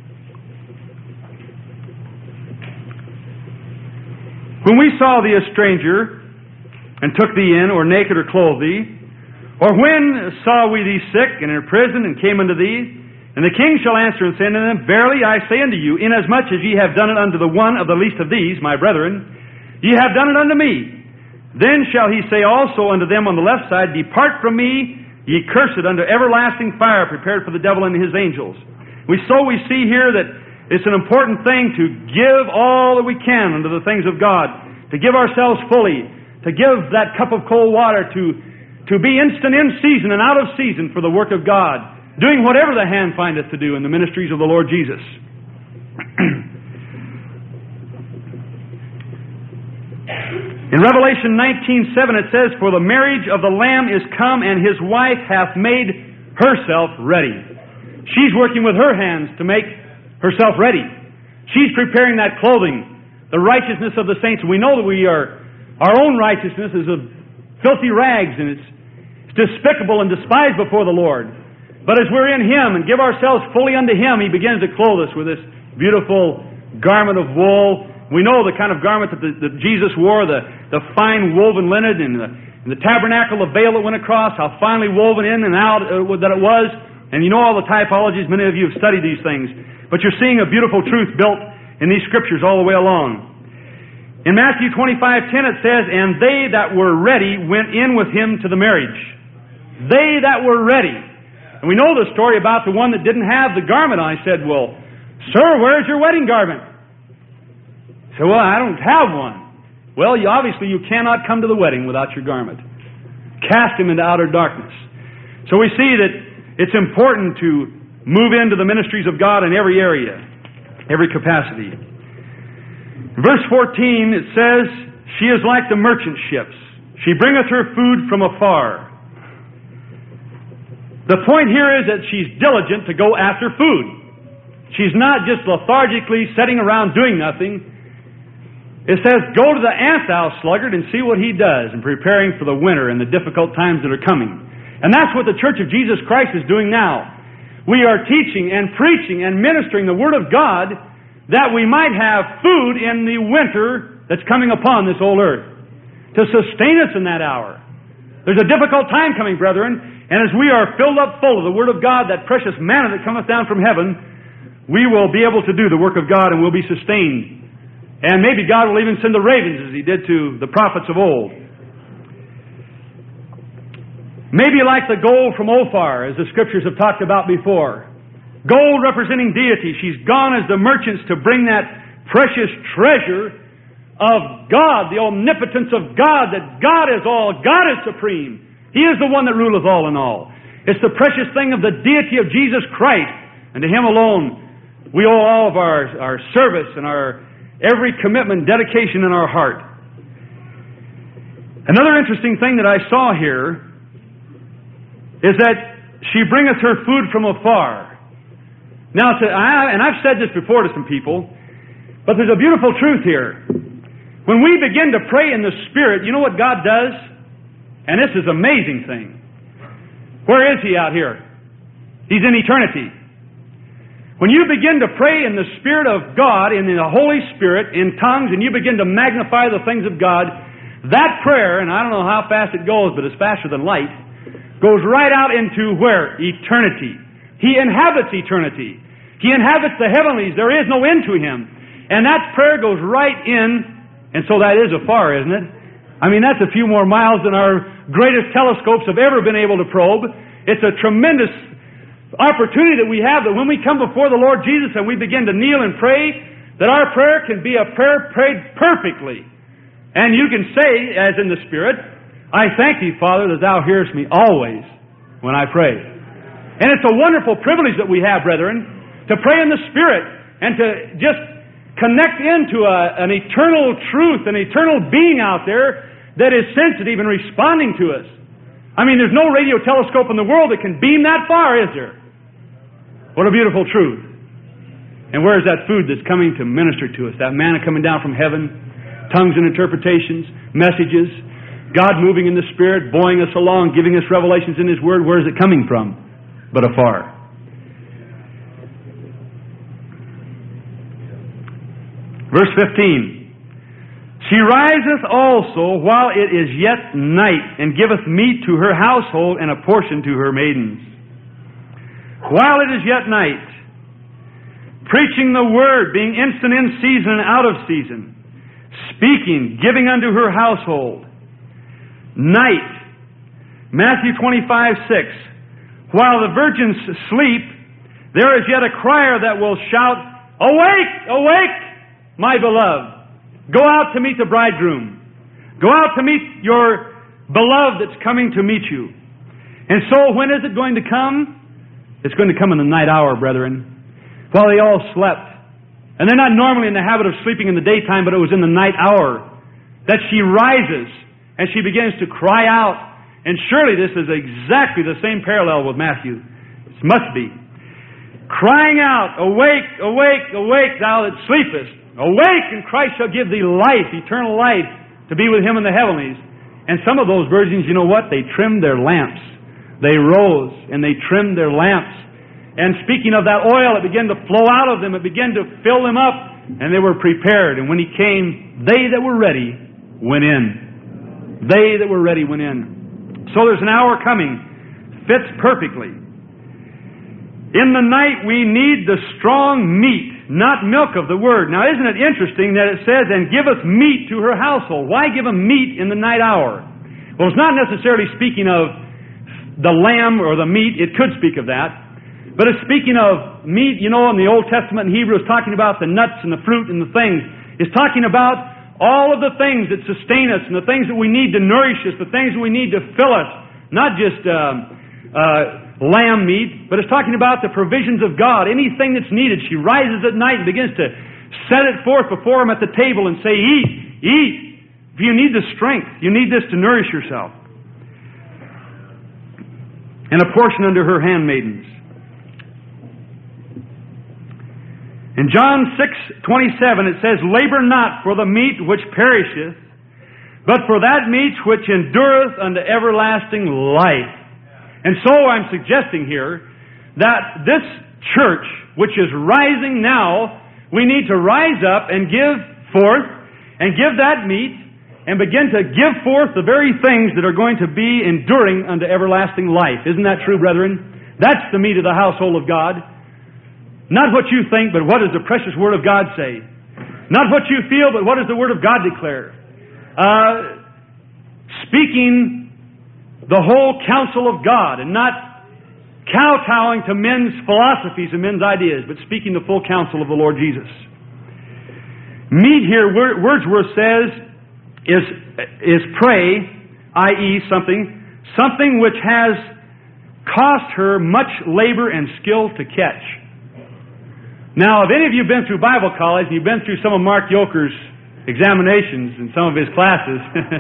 when we saw thee a stranger, and took thee in, or naked, or clothed thee, or when saw we thee sick, and in prison, and came unto thee? And the king shall answer and say unto them, Verily I say unto you, inasmuch as ye have done it unto the one of the least of these, my brethren, ye have done it unto me. Then shall he say also unto them on the left side, Depart from me, ye cursed, unto everlasting fire prepared for the devil and his angels. We so we see here that it's an important thing to give all that we can unto the things of God, to give ourselves fully, to give that cup of cold water, to, to be instant in season and out of season for the work of God, doing whatever the hand findeth to do in the ministries of the Lord Jesus. In Revelation nineteen seven it says, For the marriage of the Lamb is come, and his wife hath made herself ready. She's working with her hands to make herself ready. She's preparing that clothing, the righteousness of the saints. We know that we are, our own righteousness is of filthy rags, and it's, it's despicable and despised before the Lord. But as we're in Him and give ourselves fully unto Him, He begins to clothe us with this beautiful garment of wool. We know the kind of garment that, the, that Jesus wore, the, the fine woven linen, and the, and the tabernacle, the veil that went across, how finely woven in and out uh, that it was. And you know all the typologies. Many of you have studied these things. But you're seeing a beautiful truth built in these Scriptures all the way along. In Matthew twenty-five ten it says, And they that were ready went in with Him to the marriage. They that were ready. And we know the story about the one that didn't have the garment on. I said, Well, sir, where's your wedding garment? He said, Well, I don't have one. Well, you, obviously you cannot come to the wedding without your garment. Cast him into outer darkness. So we see that it's important to move into the ministries of God in every area, every capacity. In verse fourteen it says, She is like the merchant ships. She bringeth her food from afar. The point here is that she's diligent to go after food. She's not just lethargically sitting around doing nothing. It says, Go to the ant, thou sluggard, and see what he does in preparing for the winter and the difficult times that are coming. And that's what the Church of Jesus Christ is doing now. We are teaching and preaching and ministering the Word of God that we might have food in the winter that's coming upon this old earth, to sustain us in that hour. There's a difficult time coming, brethren, and as we are filled up full of the Word of God, that precious manna that cometh down from heaven, we will be able to do the work of God and we'll be sustained. And maybe God will even send the ravens as He did to the prophets of old. Maybe like the gold from Ophir, as the Scriptures have talked about before. Gold representing deity. She's gone as the merchants to bring that precious treasure of God, the omnipotence of God, that God is all, God is supreme. He is the one that ruleth all in all. It's the precious thing of the deity of Jesus Christ, and to Him alone we owe all of our, our service and our every commitment, dedication in our heart. Another interesting thing that I saw here is that she bringeth her food from afar. Now, and I've said this before to some people, but there's a beautiful truth here. When we begin to pray in the Spirit, you know what God does? And this is an amazing thing. Where is He out here? He's in eternity. When you begin to pray in the Spirit of God, in the Holy Spirit, in tongues, and you begin to magnify the things of God, that prayer, and I don't know how fast it goes, but it's faster than light, goes right out into where? Eternity. He inhabits eternity. He inhabits the heavenlies. There is no end to Him. And that prayer goes right in, and so that is afar, isn't it? I mean, that's a few more miles than our greatest telescopes have ever been able to probe. It's a tremendous opportunity that we have, that when we come before the Lord Jesus and we begin to kneel and pray, that our prayer can be a prayer prayed perfectly. And you can say, as in the Spirit, I thank Thee, Father, that Thou hearest me always when I pray. And it's a wonderful privilege that we have, brethren, to pray in the Spirit and to just connect into a, an eternal truth, an eternal being out there that is sensitive and responding to us. I mean, there's no radio telescope in the world that can beam that far, is there? What a beautiful truth. And where is that food that's coming to minister to us? That manna coming down from heaven, tongues and interpretations, messages, God moving in the Spirit, buoying us along, giving us revelations in His Word. Where is it coming from? But afar. Verse fifteen. She riseth also while it is yet night, and giveth meat to her household and a portion to her maidens. While it is yet night, preaching the Word, being instant in season and out of season, speaking, giving unto her household. Night. Matthew twenty-five, six. While the virgins sleep, there is yet a crier that will shout, Awake, awake, my beloved. Go out to meet the bridegroom. Go out to meet your beloved that's coming to meet you. And so when is it going to come? It's going to come in the night hour, brethren, while they all slept. And they're not normally in the habit of sleeping in the daytime, but it was in the night hour that she rises and she begins to cry out. And surely this is exactly the same parallel with Matthew. It must be. Crying out, Awake, awake, awake, thou that sleepest. Awake, and Christ shall give thee life, eternal life, to be with Him in the heavenlies. And some of those virgins, you know what? They trimmed their lamps. They rose, and they trimmed their lamps. And speaking of that oil, it began to flow out of them. It began to fill them up, and they were prepared. And when He came, they that were ready went in. They that were ready went in. So there's an hour coming. Fits perfectly. In the night we need the strong meat, not milk of the Word. Now isn't it interesting that it says, and giveth meat to her household. Why give them meat in the night hour? Well, it's not necessarily speaking of the lamb or the meat. It could speak of that. But it's speaking of meat, you know, in the Old Testament in Hebrew, it's talking about the nuts and the fruit and the things. It's talking about all of the things that sustain us and the things that we need to nourish us, the things that we need to fill us. Not just uh, uh, lamb meat, but it's talking about the provisions of God. Anything that's needed. She rises at night and begins to set it forth before Him at the table and say, Eat, eat. If you need the strength, you need this to nourish yourself. And a portion unto her handmaidens. In John six twenty-seven it says, Labor not for the meat which perisheth, but for that meat which endureth unto everlasting life. And so I'm suggesting here that this church, which is rising now, we need to rise up and give forth and give that meat and begin to give forth the very things that are going to be enduring unto everlasting life. Isn't that true, brethren? That's the meat of the household of God. Not what you think, but what does the precious Word of God say? Not what you feel, but what does the Word of God declare? Uh, speaking the whole counsel of God, and not kowtowing to men's philosophies and men's ideas, but speaking the full counsel of the Lord Jesus. Meat here, Wordsworth says, is, is prey, that is something, something which has cost her much labor and skill to catch. Now, if any of you have been through Bible college, and you've been through some of Mark Yoker's examinations in some of his classes,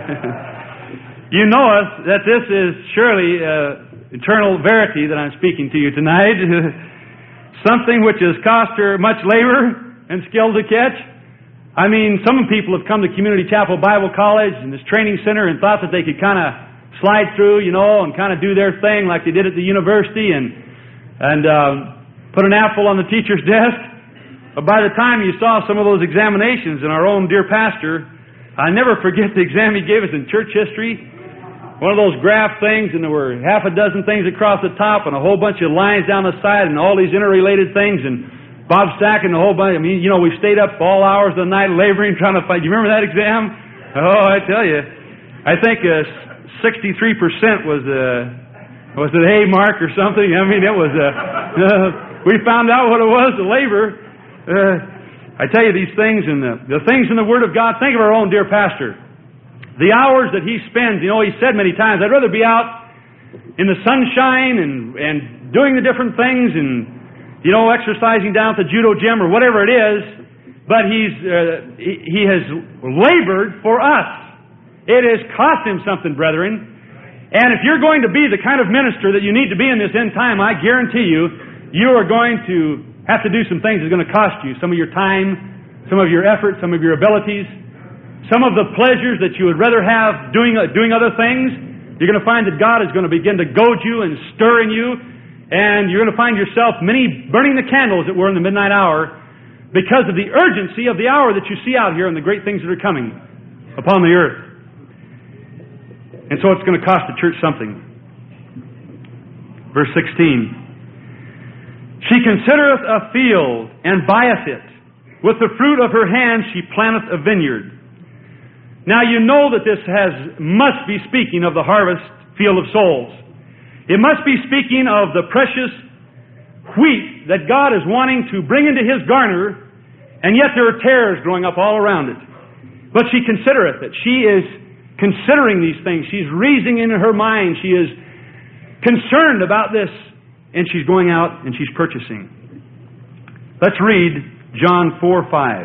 you know us that this is surely uh, eternal verity that I'm speaking to you tonight. Something which has cost her much labor and skill to catch. I mean, some people have come to Community Chapel Bible College and this training center and thought that they could kind of slide through, you know, and kind of do their thing like they did at the university and and uh, put an apple on the teacher's desk. But by the time you saw some of those examinations, and our own dear pastor, I never forget the exam he gave us in church history. One of those graph things, and there were half a dozen things across the top and a whole bunch of lines down the side and all these interrelated things, and Bob Stack and the whole bunch. I mean, you know, we stayed up all hours of the night laboring trying to find. You remember that exam? Oh, I tell you. I think uh, sixty-three percent was uh, was it hay mark or something. I mean, it was. Uh, uh, we found out what it was, the labor. Uh, I tell you, these things and the, the things in the Word of God. Think of our own dear pastor. The hours that he spends, you know, he said many times, I'd rather be out in the sunshine and, and doing the different things and, you know, exercising down at the judo gym or whatever it is, but he's uh, he, he has labored for us. It has cost him something, brethren. And if you're going to be the kind of minister that you need to be in this end time, I guarantee you, you are going to have to do some things that's going to cost you. Some of your time, some of your effort, some of your abilities. some of the pleasures that you would rather have doing, uh, doing other things, you're going to find that God is going to begin to goad you and stir in you, and you're going to find yourself many burning the candle, as it were, in the midnight hour, because of the urgency of the hour that you see out here and the great things that are coming upon the earth. And so it's going to cost the church something. Verse sixteen. She considereth a field, and buyeth it. With the fruit of her hand she planteth a vineyard. Now you know that this has must be speaking of the harvest field of souls. It must be speaking of the precious wheat that God is wanting to bring into His garner, and yet there are tares growing up all around it. But she considereth it. She is considering these things. She's reasoning in her mind. She is concerned about this. And she's going out and she's purchasing. Let's read John four five.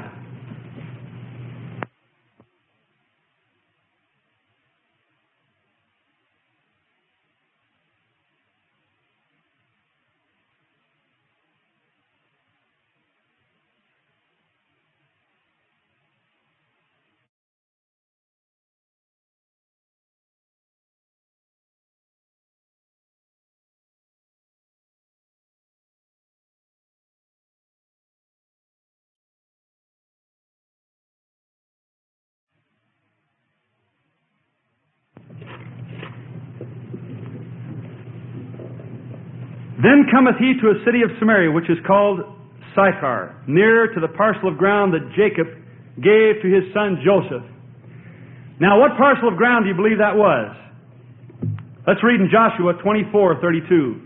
Then cometh he to a city of Samaria, which is called Sychar, near to the parcel of ground that Jacob gave to his son Joseph. Now, what parcel of ground do you believe that was? Let's read in Joshua twenty-four thirty-two.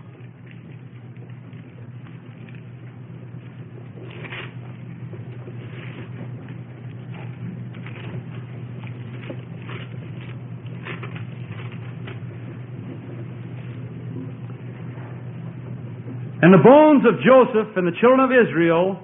And the bones of Joseph and the children of Israel,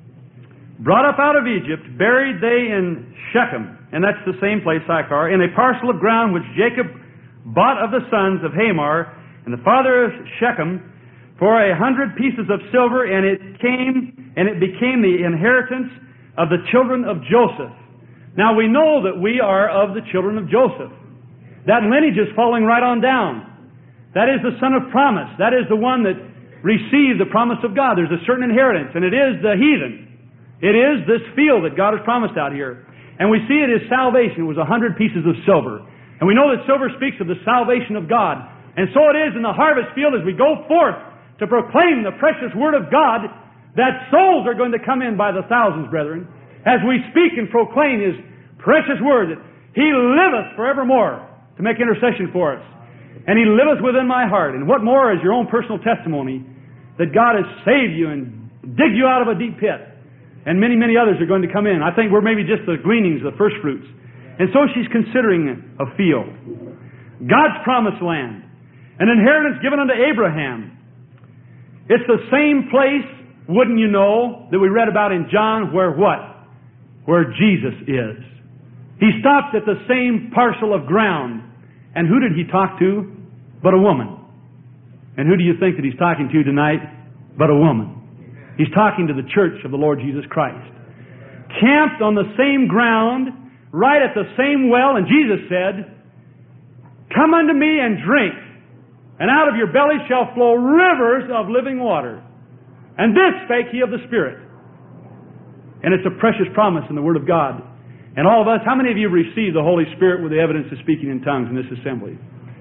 brought up out of Egypt, buried they in Shechem, and that's the same place, Sychar, in a parcel of ground which Jacob bought of the sons of Hamor, and the father of Shechem, for a hundred pieces of silver, and it came, and it became the inheritance of the children of Joseph. Now we know that we are of the children of Joseph. That lineage is falling right on down. That is the son of promise. That is the one that receive the promise of God. There's a certain inheritance, and it is the heathen. It is this field that God has promised out here. And we see it as salvation. It was a hundred pieces of silver. And we know that silver speaks of the salvation of God. And so it is in the harvest field as we go forth to proclaim the precious Word of God, that souls are going to come in by the thousands, brethren, as we speak and proclaim His precious Word, that He liveth forevermore to make intercession for us. And He liveth within my heart. And what more is your own personal testimony that God has saved you and digged you out of a deep pit. And many, many others are going to come in. I think we're maybe just the gleanings, the first fruits. And so she's considering a field. God's promised land. An inheritance given unto Abraham. It's the same place, wouldn't you know, that we read about in John, where what? Where Jesus is. He stopped at the same parcel of ground. And who did He talk to? But a woman. And who do you think that He's talking to tonight? But a woman. He's talking to the church of the Lord Jesus Christ. Camped on the same ground, right at the same well, and Jesus said, "Come unto me and drink, and out of your belly shall flow rivers of living water. And this spake He of the Spirit." And it's a precious promise in the Word of God. And all of us, how many of you have received the Holy Spirit with the evidence of speaking in tongues in this assembly?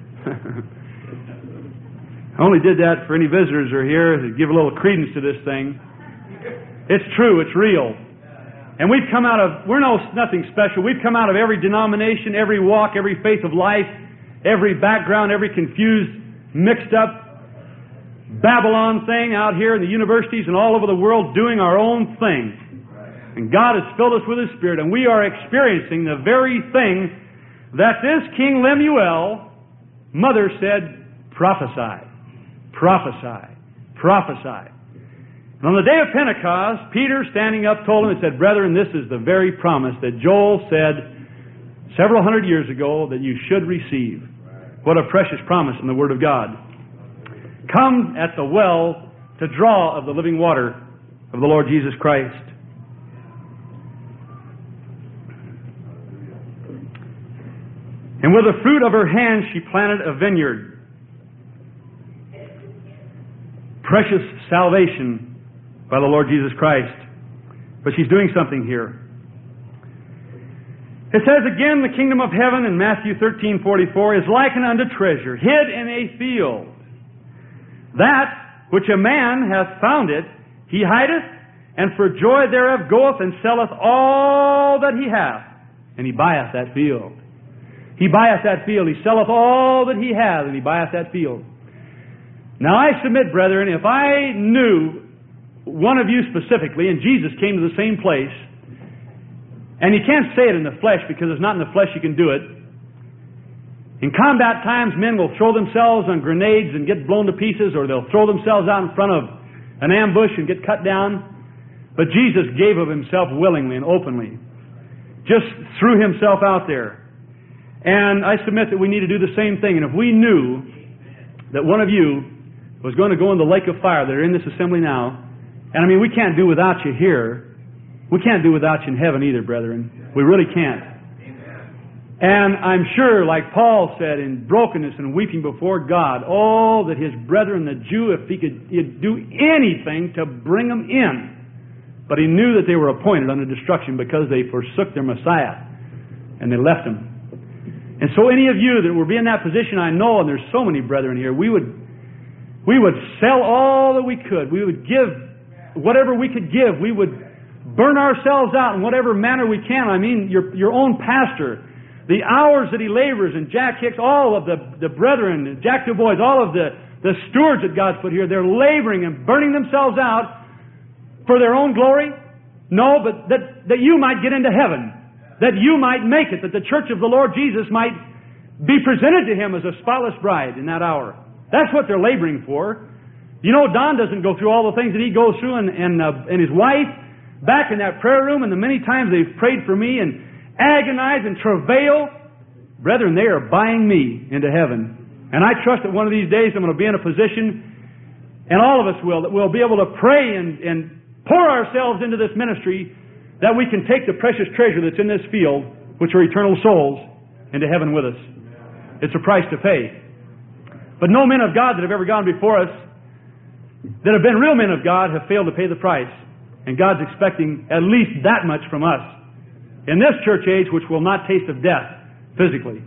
I only did that for any visitors who are here to give a little credence to this thing. It's true, it's real. And we've come out of, we're no nothing special. We've come out of every denomination, every walk, every faith of life, every background, every confused, mixed up Babylon thing out here in the universities and all over the world doing our own thing. And God has filled us with His Spirit, and we are experiencing the very thing that this King Lemuel, mother said, prophesy, prophesy, prophesy. And on the day of Pentecost, Peter, standing up, told him and said, "Brethren, this is the very promise that Joel said several hundred years ago that you should receive." What a precious promise in the Word of God. Come at the well to draw of the living water of the Lord Jesus Christ. And with the fruit of her hand she planted a vineyard. Precious salvation by the Lord Jesus Christ. But she's doing something here. It says again, the kingdom of heaven in Matthew thirteen forty-four is likened unto treasure hid in a field. That which a man hath found it, he hideth, and for joy thereof goeth and selleth all that he hath, and he buyeth that field. He buyeth that field. He selleth all that he hath, and he buyeth that field. Now I submit, brethren, if I knew one of you specifically, and Jesus came to the same place, and you can't say it in the flesh because it's not in the flesh you can do it. In combat times, men will throw themselves on grenades and get blown to pieces, or they'll throw themselves out in front of an ambush and get cut down. But Jesus gave of himself willingly and openly. Just threw himself out there. And I submit that we need to do the same thing. And if we knew that one of you was going to go in the lake of fire that are in this assembly now, and I mean, we can't do without you here. We can't do without you in heaven either, brethren. We really can't. And I'm sure, like Paul said, in brokenness and weeping before God, oh, that his brethren, the Jew, if he could he'd do anything to bring them in. But he knew that they were appointed unto destruction because they forsook their Messiah and they left him. And so any of you that will be in that position, I know, and there's so many brethren here, we would, we would sell all that we could. We would give whatever we could give. We would burn ourselves out in whatever manner we can. I mean, your, your own pastor, the hours that he labors, and Jack Hicks, all of the, the brethren, Jack Du Bois, all of the, the stewards that God's put here, they're laboring and burning themselves out for their own glory? No, but that, that you might get into heaven. That you might make it. That the church of the Lord Jesus might be presented to him as a spotless bride in that hour. That's what they're laboring for. You know, Don doesn't go through all the things that he goes through, and, and, uh, and his wife back in that prayer room, and the many times they've prayed for me and agonize and travail. Brethren, they are buying me into heaven. And I trust that one of these days I'm going to be in a position, and all of us will, that we'll be able to pray and, and pour ourselves into this ministry, that we can take the precious treasure that's in this field, which are eternal souls, into heaven with us. It's a price to pay. But no men of God that have ever gone before us, that have been real men of God, have failed to pay the price. And God's expecting at least that much from us in this church age, which will not taste of death physically.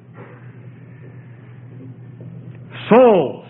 Souls.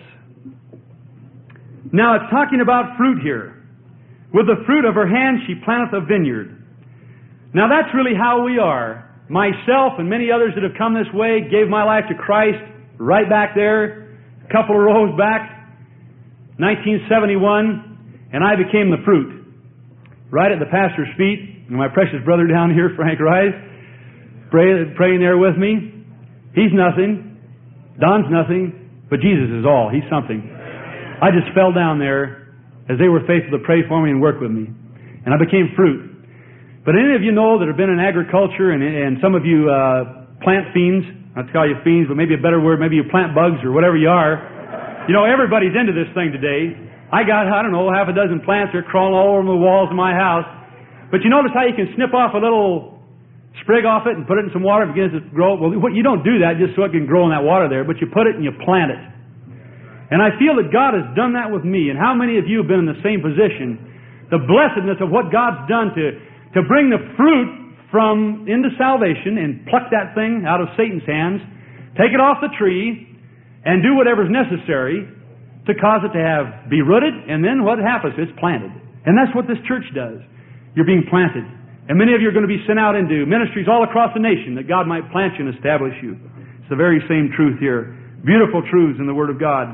Now it's talking about fruit here. With the fruit of her hand she planteth a vineyard. Now that's really how we are. Myself and many others that have come this way gave my life to Christ right back there, a couple of rows back, nineteen seventy-one, and I became the fruit. Right at the pastor's feet, and my precious brother down here, Frank Rice, pray, praying there with me. He's nothing. Don's nothing. But Jesus is all. He's something. I just fell down there as they were faithful to pray for me and work with me. And I became fruit. But any of you know that have been in agriculture, and, and some of you uh, plant fiends, not to call you fiends, but maybe a better word, maybe you plant bugs or whatever you are. You know, everybody's into this thing today. I got, I don't know, half a dozen plants that are crawling all over the walls of my house. But you notice how you can snip off a little sprig off it and put it in some water and it begins to grow? Well, you don't do that just so it can grow in that water there, but you put it and you plant it. And I feel that God has done that with me. And how many of you have been in the same position? The blessedness of what God's done to, to bring the fruit from into salvation and pluck that thing out of Satan's hands, take it off the tree, and do whatever's necessary to cause it to have be rooted, and then what happens? It's planted. And that's what this church does. You're being planted. And many of you are going to be sent out into ministries all across the nation that God might plant you and establish you. It's the very same truth here. Beautiful truths in the Word of God.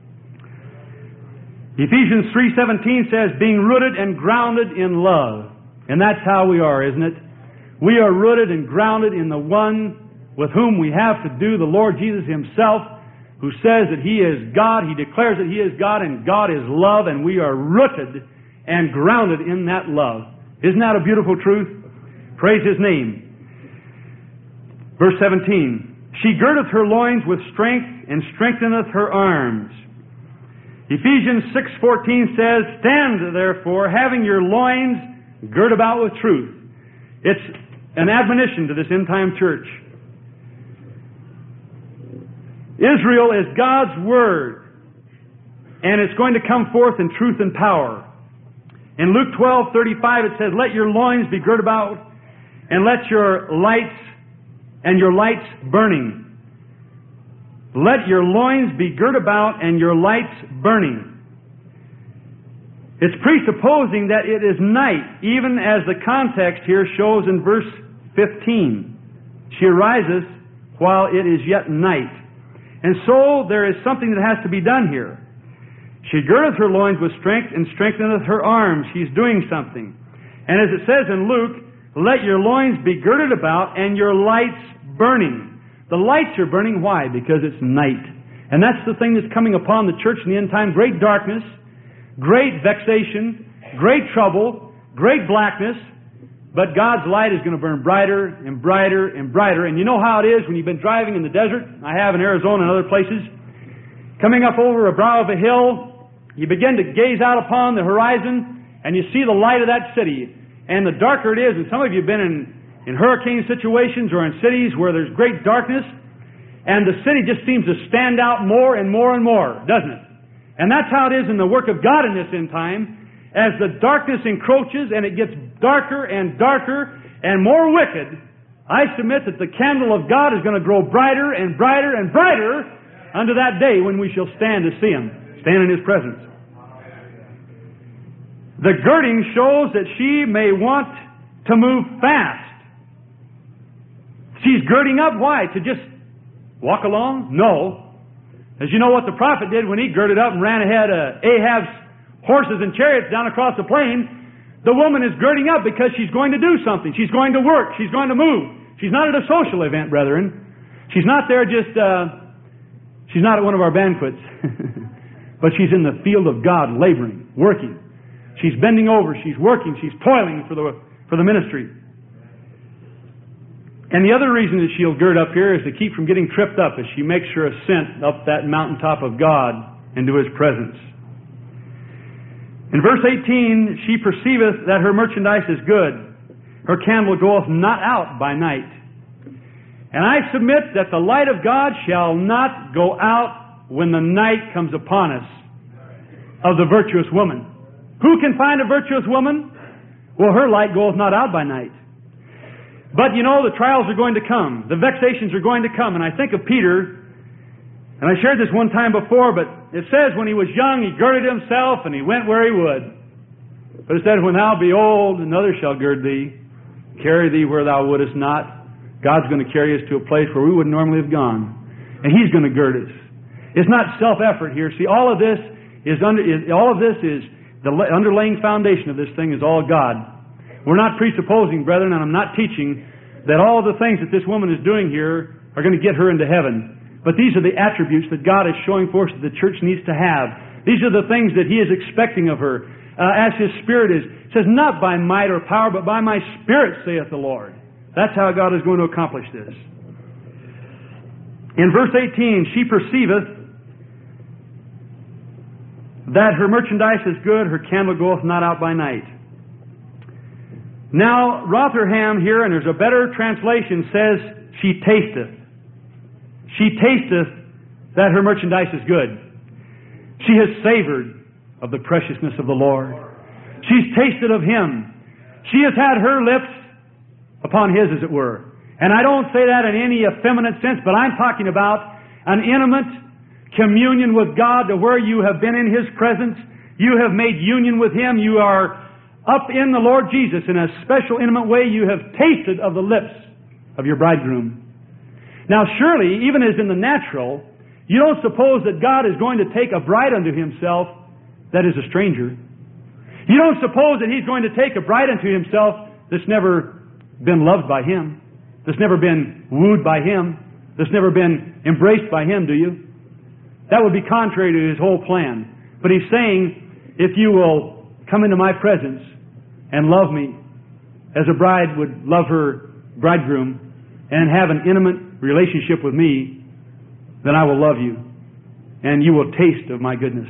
Ephesians three seventeen says, being rooted and grounded in love. And that's how we are, isn't it? We are rooted and grounded in the one with whom we have to do, the Lord Jesus Himself, who says that He is God. He declares that He is God, and God is love, and we are rooted and grounded in that love. Isn't that a beautiful truth? Praise His name. Verse seventeen, she girdeth her loins with strength, and strengtheneth her arms. Ephesians six fourteen says, stand therefore, having your loins girt about with truth. It's an admonition to this end-time church. Israel is God's Word, and it's going to come forth in truth and power. In Luke twelve thirty-five it says, "Let your loins be girt about, and let your lights and your lights burning." Let your loins be girt about and your lights burning. It's presupposing that it is night, even as the context here shows in verse fifteen. She arises while it is yet night. And so there is something that has to be done here. She girdeth her loins with strength and strengtheneth her arms. She's doing something. And as it says in Luke, let your loins be girded about and your lights burning. The lights are burning. Why? Because it's night. And that's the thing that's coming upon the church in the end time. Great darkness, great vexation, great trouble, great blackness. But God's light is going to burn brighter and brighter and brighter. And you know how it is when you've been driving in the desert. I have in Arizona and other places. Coming up over a brow of a hill, you begin to gaze out upon the horizon and you see the light of that city. And the darker it is, and some of you have been in, in hurricane situations or in cities where there's great darkness, and the city just seems to stand out more and more and more, doesn't it? And that's how it is in the work of God in this end time. As the darkness encroaches and it gets darker and darker and more wicked, I submit that the candle of God is going to grow brighter and brighter and brighter unto that day when we shall stand to see Him, stand in His presence. The girding shows that she may want to move fast. She's girding up. Why? To just walk along? No. As you know what the prophet did when he girded up and ran ahead of Ahab's horses and chariots down across the plain. The woman is girding up because she's going to do something. She's going to work. She's going to move. She's not at a social event, brethren. She's not there just, uh, she's not at one of our banquets. But she's in the field of God, laboring, working. She's bending over. She's working. She's toiling for the, for the ministry. And the other reason that she'll gird up here is to keep from getting tripped up as she makes her ascent up that mountaintop of God into His presence. In verse eighteen, she perceiveth that her merchandise is good. Her candle goeth not out by night. And I submit that the light of God shall not go out when the night comes upon us of the virtuous woman. Who can find a virtuous woman? Well, her light goeth not out by night. But you know, the trials are going to come. The vexations are going to come. And I think of Peter. And I shared this one time before, but it says when he was young, he girded himself and he went where he would. But it says, when thou be old, another shall gird thee, carry thee where thou wouldest not. God's going to carry us to a place where we wouldn't normally have gone. And He's going to gird us. It's not self-effort here. See, all of this is under, is, all of this is, the underlying foundation of this thing is all God. We're not presupposing, brethren, and I'm not teaching that all of the things that this woman is doing here are going to get her into heaven. But these are the attributes that God is showing forth that the church needs to have. These are the things that He is expecting of her. Uh, as His Spirit is. It says, not by might or power, but by my Spirit, saith the Lord. That's how God is going to accomplish this. In verse eighteen, she perceiveth that her merchandise is good, her candle goeth not out by night. Now, Rotherham here, and there's a better translation, says, she tasteth. She tasteth that her merchandise is good. She has savored of the preciousness of the Lord. She's tasted of Him. She has had her lips upon His, as it were. And I don't say that in any effeminate sense, but I'm talking about an intimate communion with God to where you have been in His presence. You have made union with Him. You are up in the Lord Jesus in a special, intimate way. You have tasted of the lips of your bridegroom. Now surely, even as in the natural, you don't suppose that God is going to take a bride unto Himself that is a stranger. You don't suppose that He's going to take a bride unto Himself that's never been loved by Him, that's never been wooed by Him, that's never been embraced by Him, do you? That would be contrary to His whole plan. But He's saying, if you will come into my presence and love me as a bride would love her bridegroom and have an intimate relationship with me, then I will love you and you will taste of my goodness.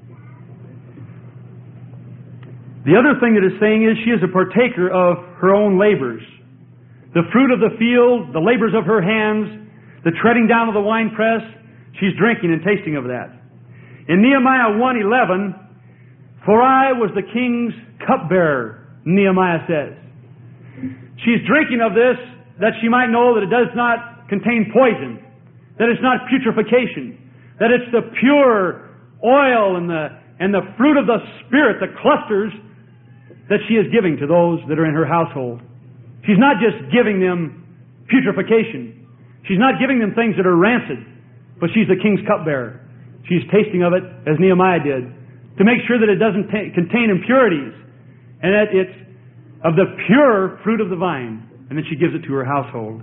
The other thing that it's saying is she is a partaker of her own labors. The fruit of the field, the labors of her hands, the treading down of the winepress, she's drinking and tasting of that. In Nehemiah one eleven, for I was the king's cupbearer, Nehemiah says. She's drinking of this that she might know that it does not contain poison, that it's not putrefaction, that it's the pure oil and the, and the fruit of the Spirit, the clusters that she is giving to those that are in her household. She's not just giving them putrefaction. She's not giving them things that are rancid, but she's the king's cupbearer. She's tasting of it, as Nehemiah did, to make sure that it doesn't ta- contain impurities, and that it's of the pure fruit of the vine. And then she gives it to her household.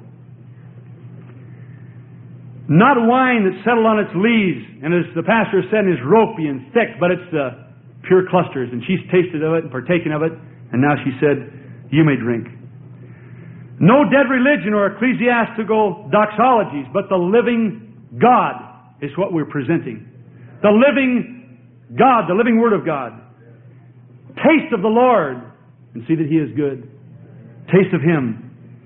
Not wine that's settled on its lees, and as the pastor said, is ropey and thick, but it's the pure clusters. And she's tasted of it and partaken of it, and now she said, you may drink. No dead religion or ecclesiastical doxologies, but the living God is what we're presenting. The living God, the living Word of God. Taste of the Lord and see that He is good. Taste of Him.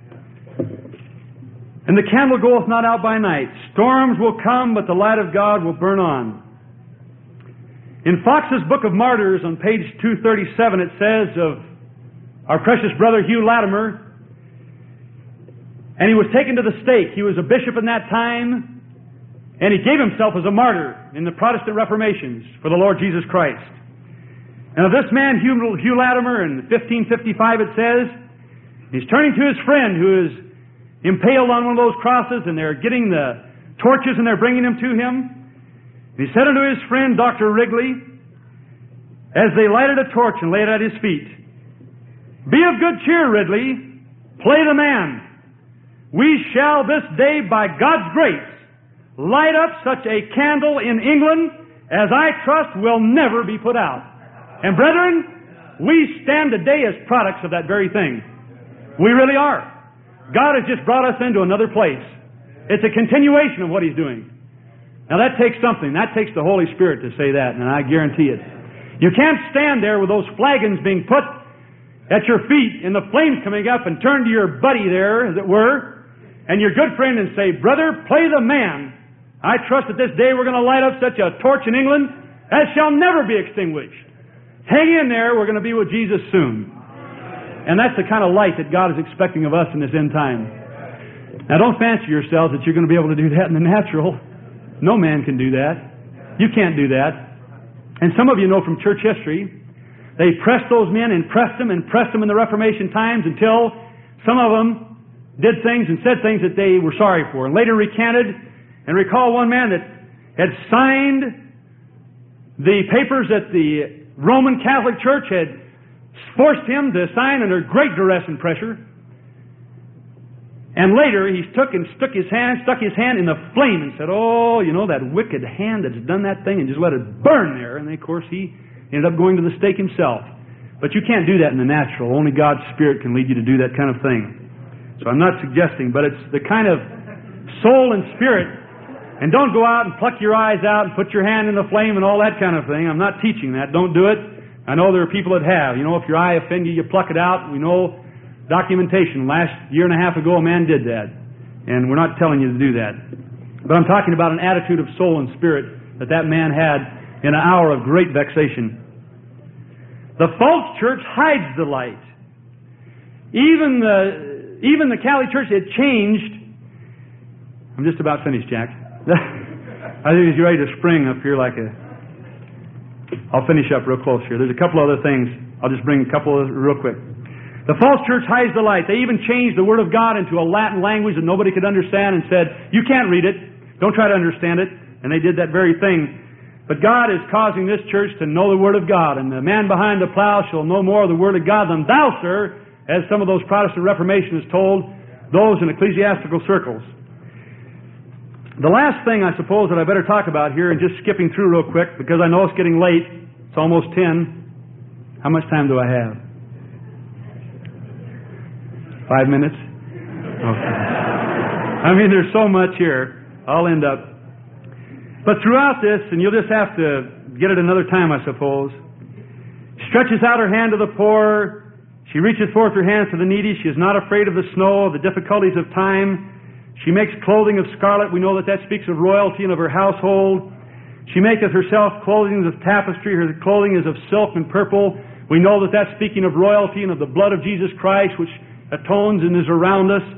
And the candle goeth not out by night. Storms will come, but the light of God will burn on. In Fox's Book of Martyrs on page two thirty-seven, it says of our precious brother Hugh Latimer, and he was taken to the stake. He was a bishop in that time, and he gave himself as a martyr in the Protestant Reformations for the Lord Jesus Christ. And of this man, Hugh, Hugh Latimer, in fifteen fifty-five it says, he's turning to his friend who is impaled on one of those crosses, and they're getting the torches and they're bringing them to him. And he said unto his friend, Doctor Wrigley, as they lighted a torch and laid it at his feet, be of good cheer, Ridley, play the man. We shall this day, by God's grace, light up such a candle in England as I trust will never be put out. And brethren, we stand today as products of that very thing. We really are. God has just brought us into another place. It's a continuation of what He's doing. Now that takes something. That takes the Holy Spirit to say that, and I guarantee it. You can't stand there with those flagons being put at your feet and the flames coming up and turn to your buddy there, as it were, and your good friend and say, brother, play the man. I trust that this day we're going to light up such a torch in England as shall never be extinguished. Hang in there. We're going to be with Jesus soon. And that's the kind of light that God is expecting of us in this end time. Now don't fancy yourselves that you're going to be able to do that in the natural. No man can do that. You can't do that. And some of you know from church history, they pressed those men and pressed them and pressed them in the Reformation times until some of them did things and said things that they were sorry for, and later recanted. And recall one man that had signed the papers that the Roman Catholic Church had forced him to sign under great duress and pressure. And later he took and stuck his hand, stuck his hand in the flame and said, oh, you know, that wicked hand that's done that thing, and just let it burn there. And of course he ended up going to the stake himself. But you can't do that in the natural. Only God's Spirit can lead you to do that kind of thing. So I'm not suggesting, but it's the kind of soul and spirit. And don't go out and pluck your eyes out and put your hand in the flame and all that kind of thing. I'm not teaching that. Don't do it. I know there are people that have. You know, if your eye offends you, you pluck it out. We know documentation. Last year and a half ago, a man did that. And we're not telling you to do that. But I'm talking about an attitude of soul and spirit that that man had in an hour of great vexation. The false church hides the light. Even the, even the Cali church had changed. I'm just about finished, Jack. I think he's ready to spring up here like a... I'll finish up real close here. There's a couple other things. I'll just bring a couple of real quick. The false church hides the light. They even changed the Word of God into a Latin language that nobody could understand and said, you can't read it. Don't try to understand it. And they did that very thing. But God is causing this church to know the Word of God. And the man behind the plow shall know more of the Word of God than thou, sir, as some of those Protestant Reformationists told those in ecclesiastical circles. The last thing I suppose that I better talk about here, and just skipping through real quick, because I know it's getting late. It's almost ten. How much time do I have? Five minutes? Okay. I mean, there's so much here. I'll end up. But throughout this, and you'll just have to get it another time, I suppose, stretches out her hand to the poor. She reaches forth her hands to the needy. She is not afraid of the snow, of the difficulties of time. She makes clothing of scarlet. We know that that speaks of royalty and of her household. She maketh herself clothing of tapestry. Her clothing is of silk and purple. We know that that's speaking of royalty and of the blood of Jesus Christ, which atones and is around us.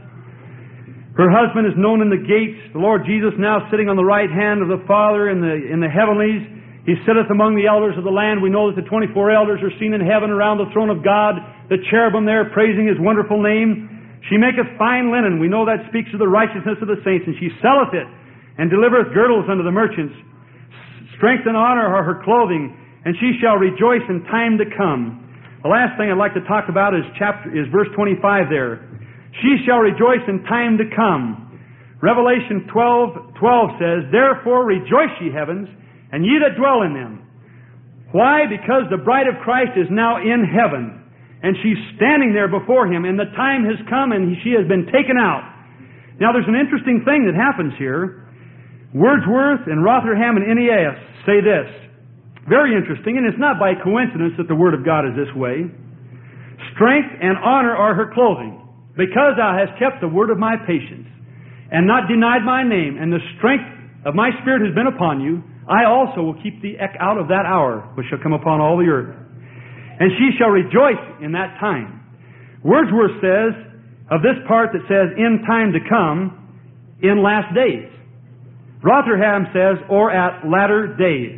Her husband is known in the gates. The Lord Jesus now sitting on the right hand of the Father in the in the heavenlies. He sitteth among the elders of the land. We know that the twenty-four elders are seen in heaven around the throne of God. The cherubim there praising His wonderful name. She maketh fine linen. We know that speaks of the righteousness of the saints. And she selleth it, and delivereth girdles unto the merchants. Strength and honor are her clothing, and she shall rejoice in time to come. The last thing I'd like to talk about is chapter is verse twenty-five there. She shall rejoice in time to come. Revelation twelve twelve says, Therefore rejoice, ye heavens, and ye that dwell in them. Why? Because the bride of Christ is now in heaven, and she's standing there before Him, and the time has come, and she has been taken out. Now there's an interesting thing that happens here. Wordsworth and Rotherham and N E S say this. Very interesting, and it's not by coincidence that the Word of God is this way. Strength and honor are her clothing, because thou hast kept the word of my patience, and not denied my name, and the strength of my spirit has been upon you, I also will keep thee out of that hour, which shall come upon all the earth. And she shall rejoice in that time. Wordsworth says, of this part that says, in time to come, in last days. Rotherham says, or at latter days.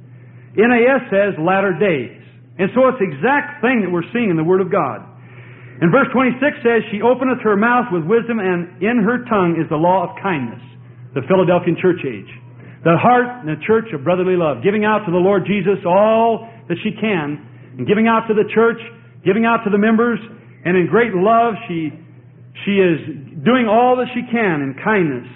N A S says, latter days. And so it's the exact thing that we're seeing in the Word of God. And verse twenty-six says, She openeth her mouth with wisdom, and in her tongue is the law of kindness. The Philadelphian church age. The heart and the church of brotherly love. Giving out to the Lord Jesus all that she can, and giving out to the church, giving out to the members, and in great love she, she is doing all that she can in kindness.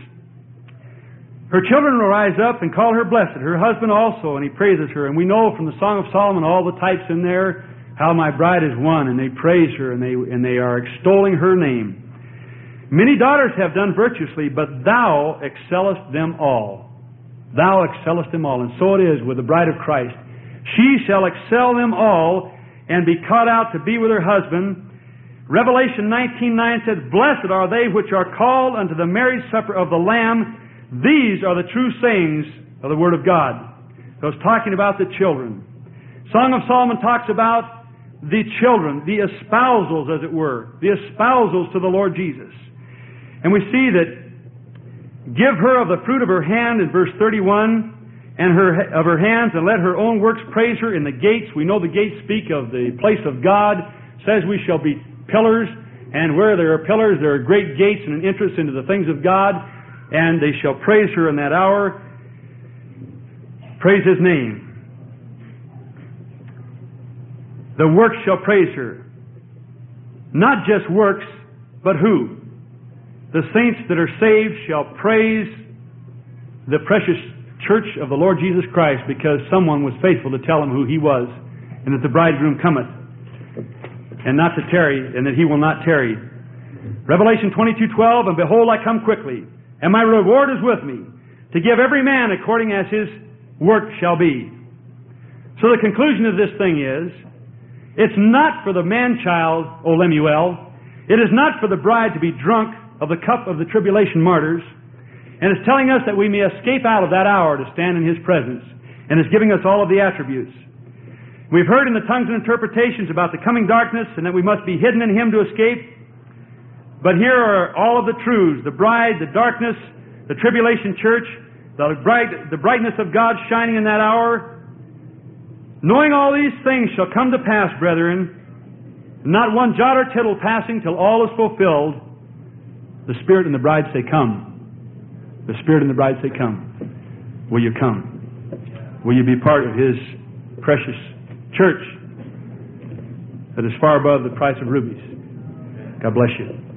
Her children will rise up and call her blessed. Her husband also, and he praises her. And we know from the Song of Solomon, all the types in there, how my bride is won, and they praise her, and they, and they are extolling her name. Many daughters have done virtuously, but thou excellest them all. Thou excellest them all. And so it is with the bride of Christ. She shall excel them all, and be caught out to be with her husband. Revelation nineteen nine says, Blessed are they which are called unto the marriage supper of the Lamb. These are the true sayings of the Word of God. So it's talking about the children. Song of Solomon talks about the children, the espousals, as it were, the espousals to the Lord Jesus. And we see that, give her of the fruit of her hand in verse thirty-one, and her of her hands, and let her own works praise her in the gates. We know the gates speak of the place of God. It says we shall be pillars, and where there are pillars, there are great gates and an interest into the things of God. And they shall praise her in that hour. Praise His name. The works shall praise her. Not just works, but who? The saints that are saved shall praise the precious church of the Lord Jesus Christ, because someone was faithful to tell them who He was, and that the bridegroom cometh, and not to tarry, and that He will not tarry. Revelation twenty-two twelve, And behold, I come quickly, and my reward is with me, to give every man according as his work shall be. So the conclusion of this thing is, it's not for the man-child, O Lemuel. It is not for the bride to be drunk of the cup of the tribulation martyrs. And it's telling us that we may escape out of that hour to stand in His presence. And it's giving us all of the attributes. We've heard in the tongues and interpretations about the coming darkness, and that we must be hidden in Him to escape. But here are all of the truths: the bride, the darkness, the tribulation church, the bright, the brightness of God shining in that hour. Knowing all these things shall come to pass, brethren, not one jot or tittle passing till all is fulfilled. The Spirit and the bride say, Come. The Spirit and the bride say, Come. Will you come? Will you be part of His precious church that is far above the price of rubies? God bless you.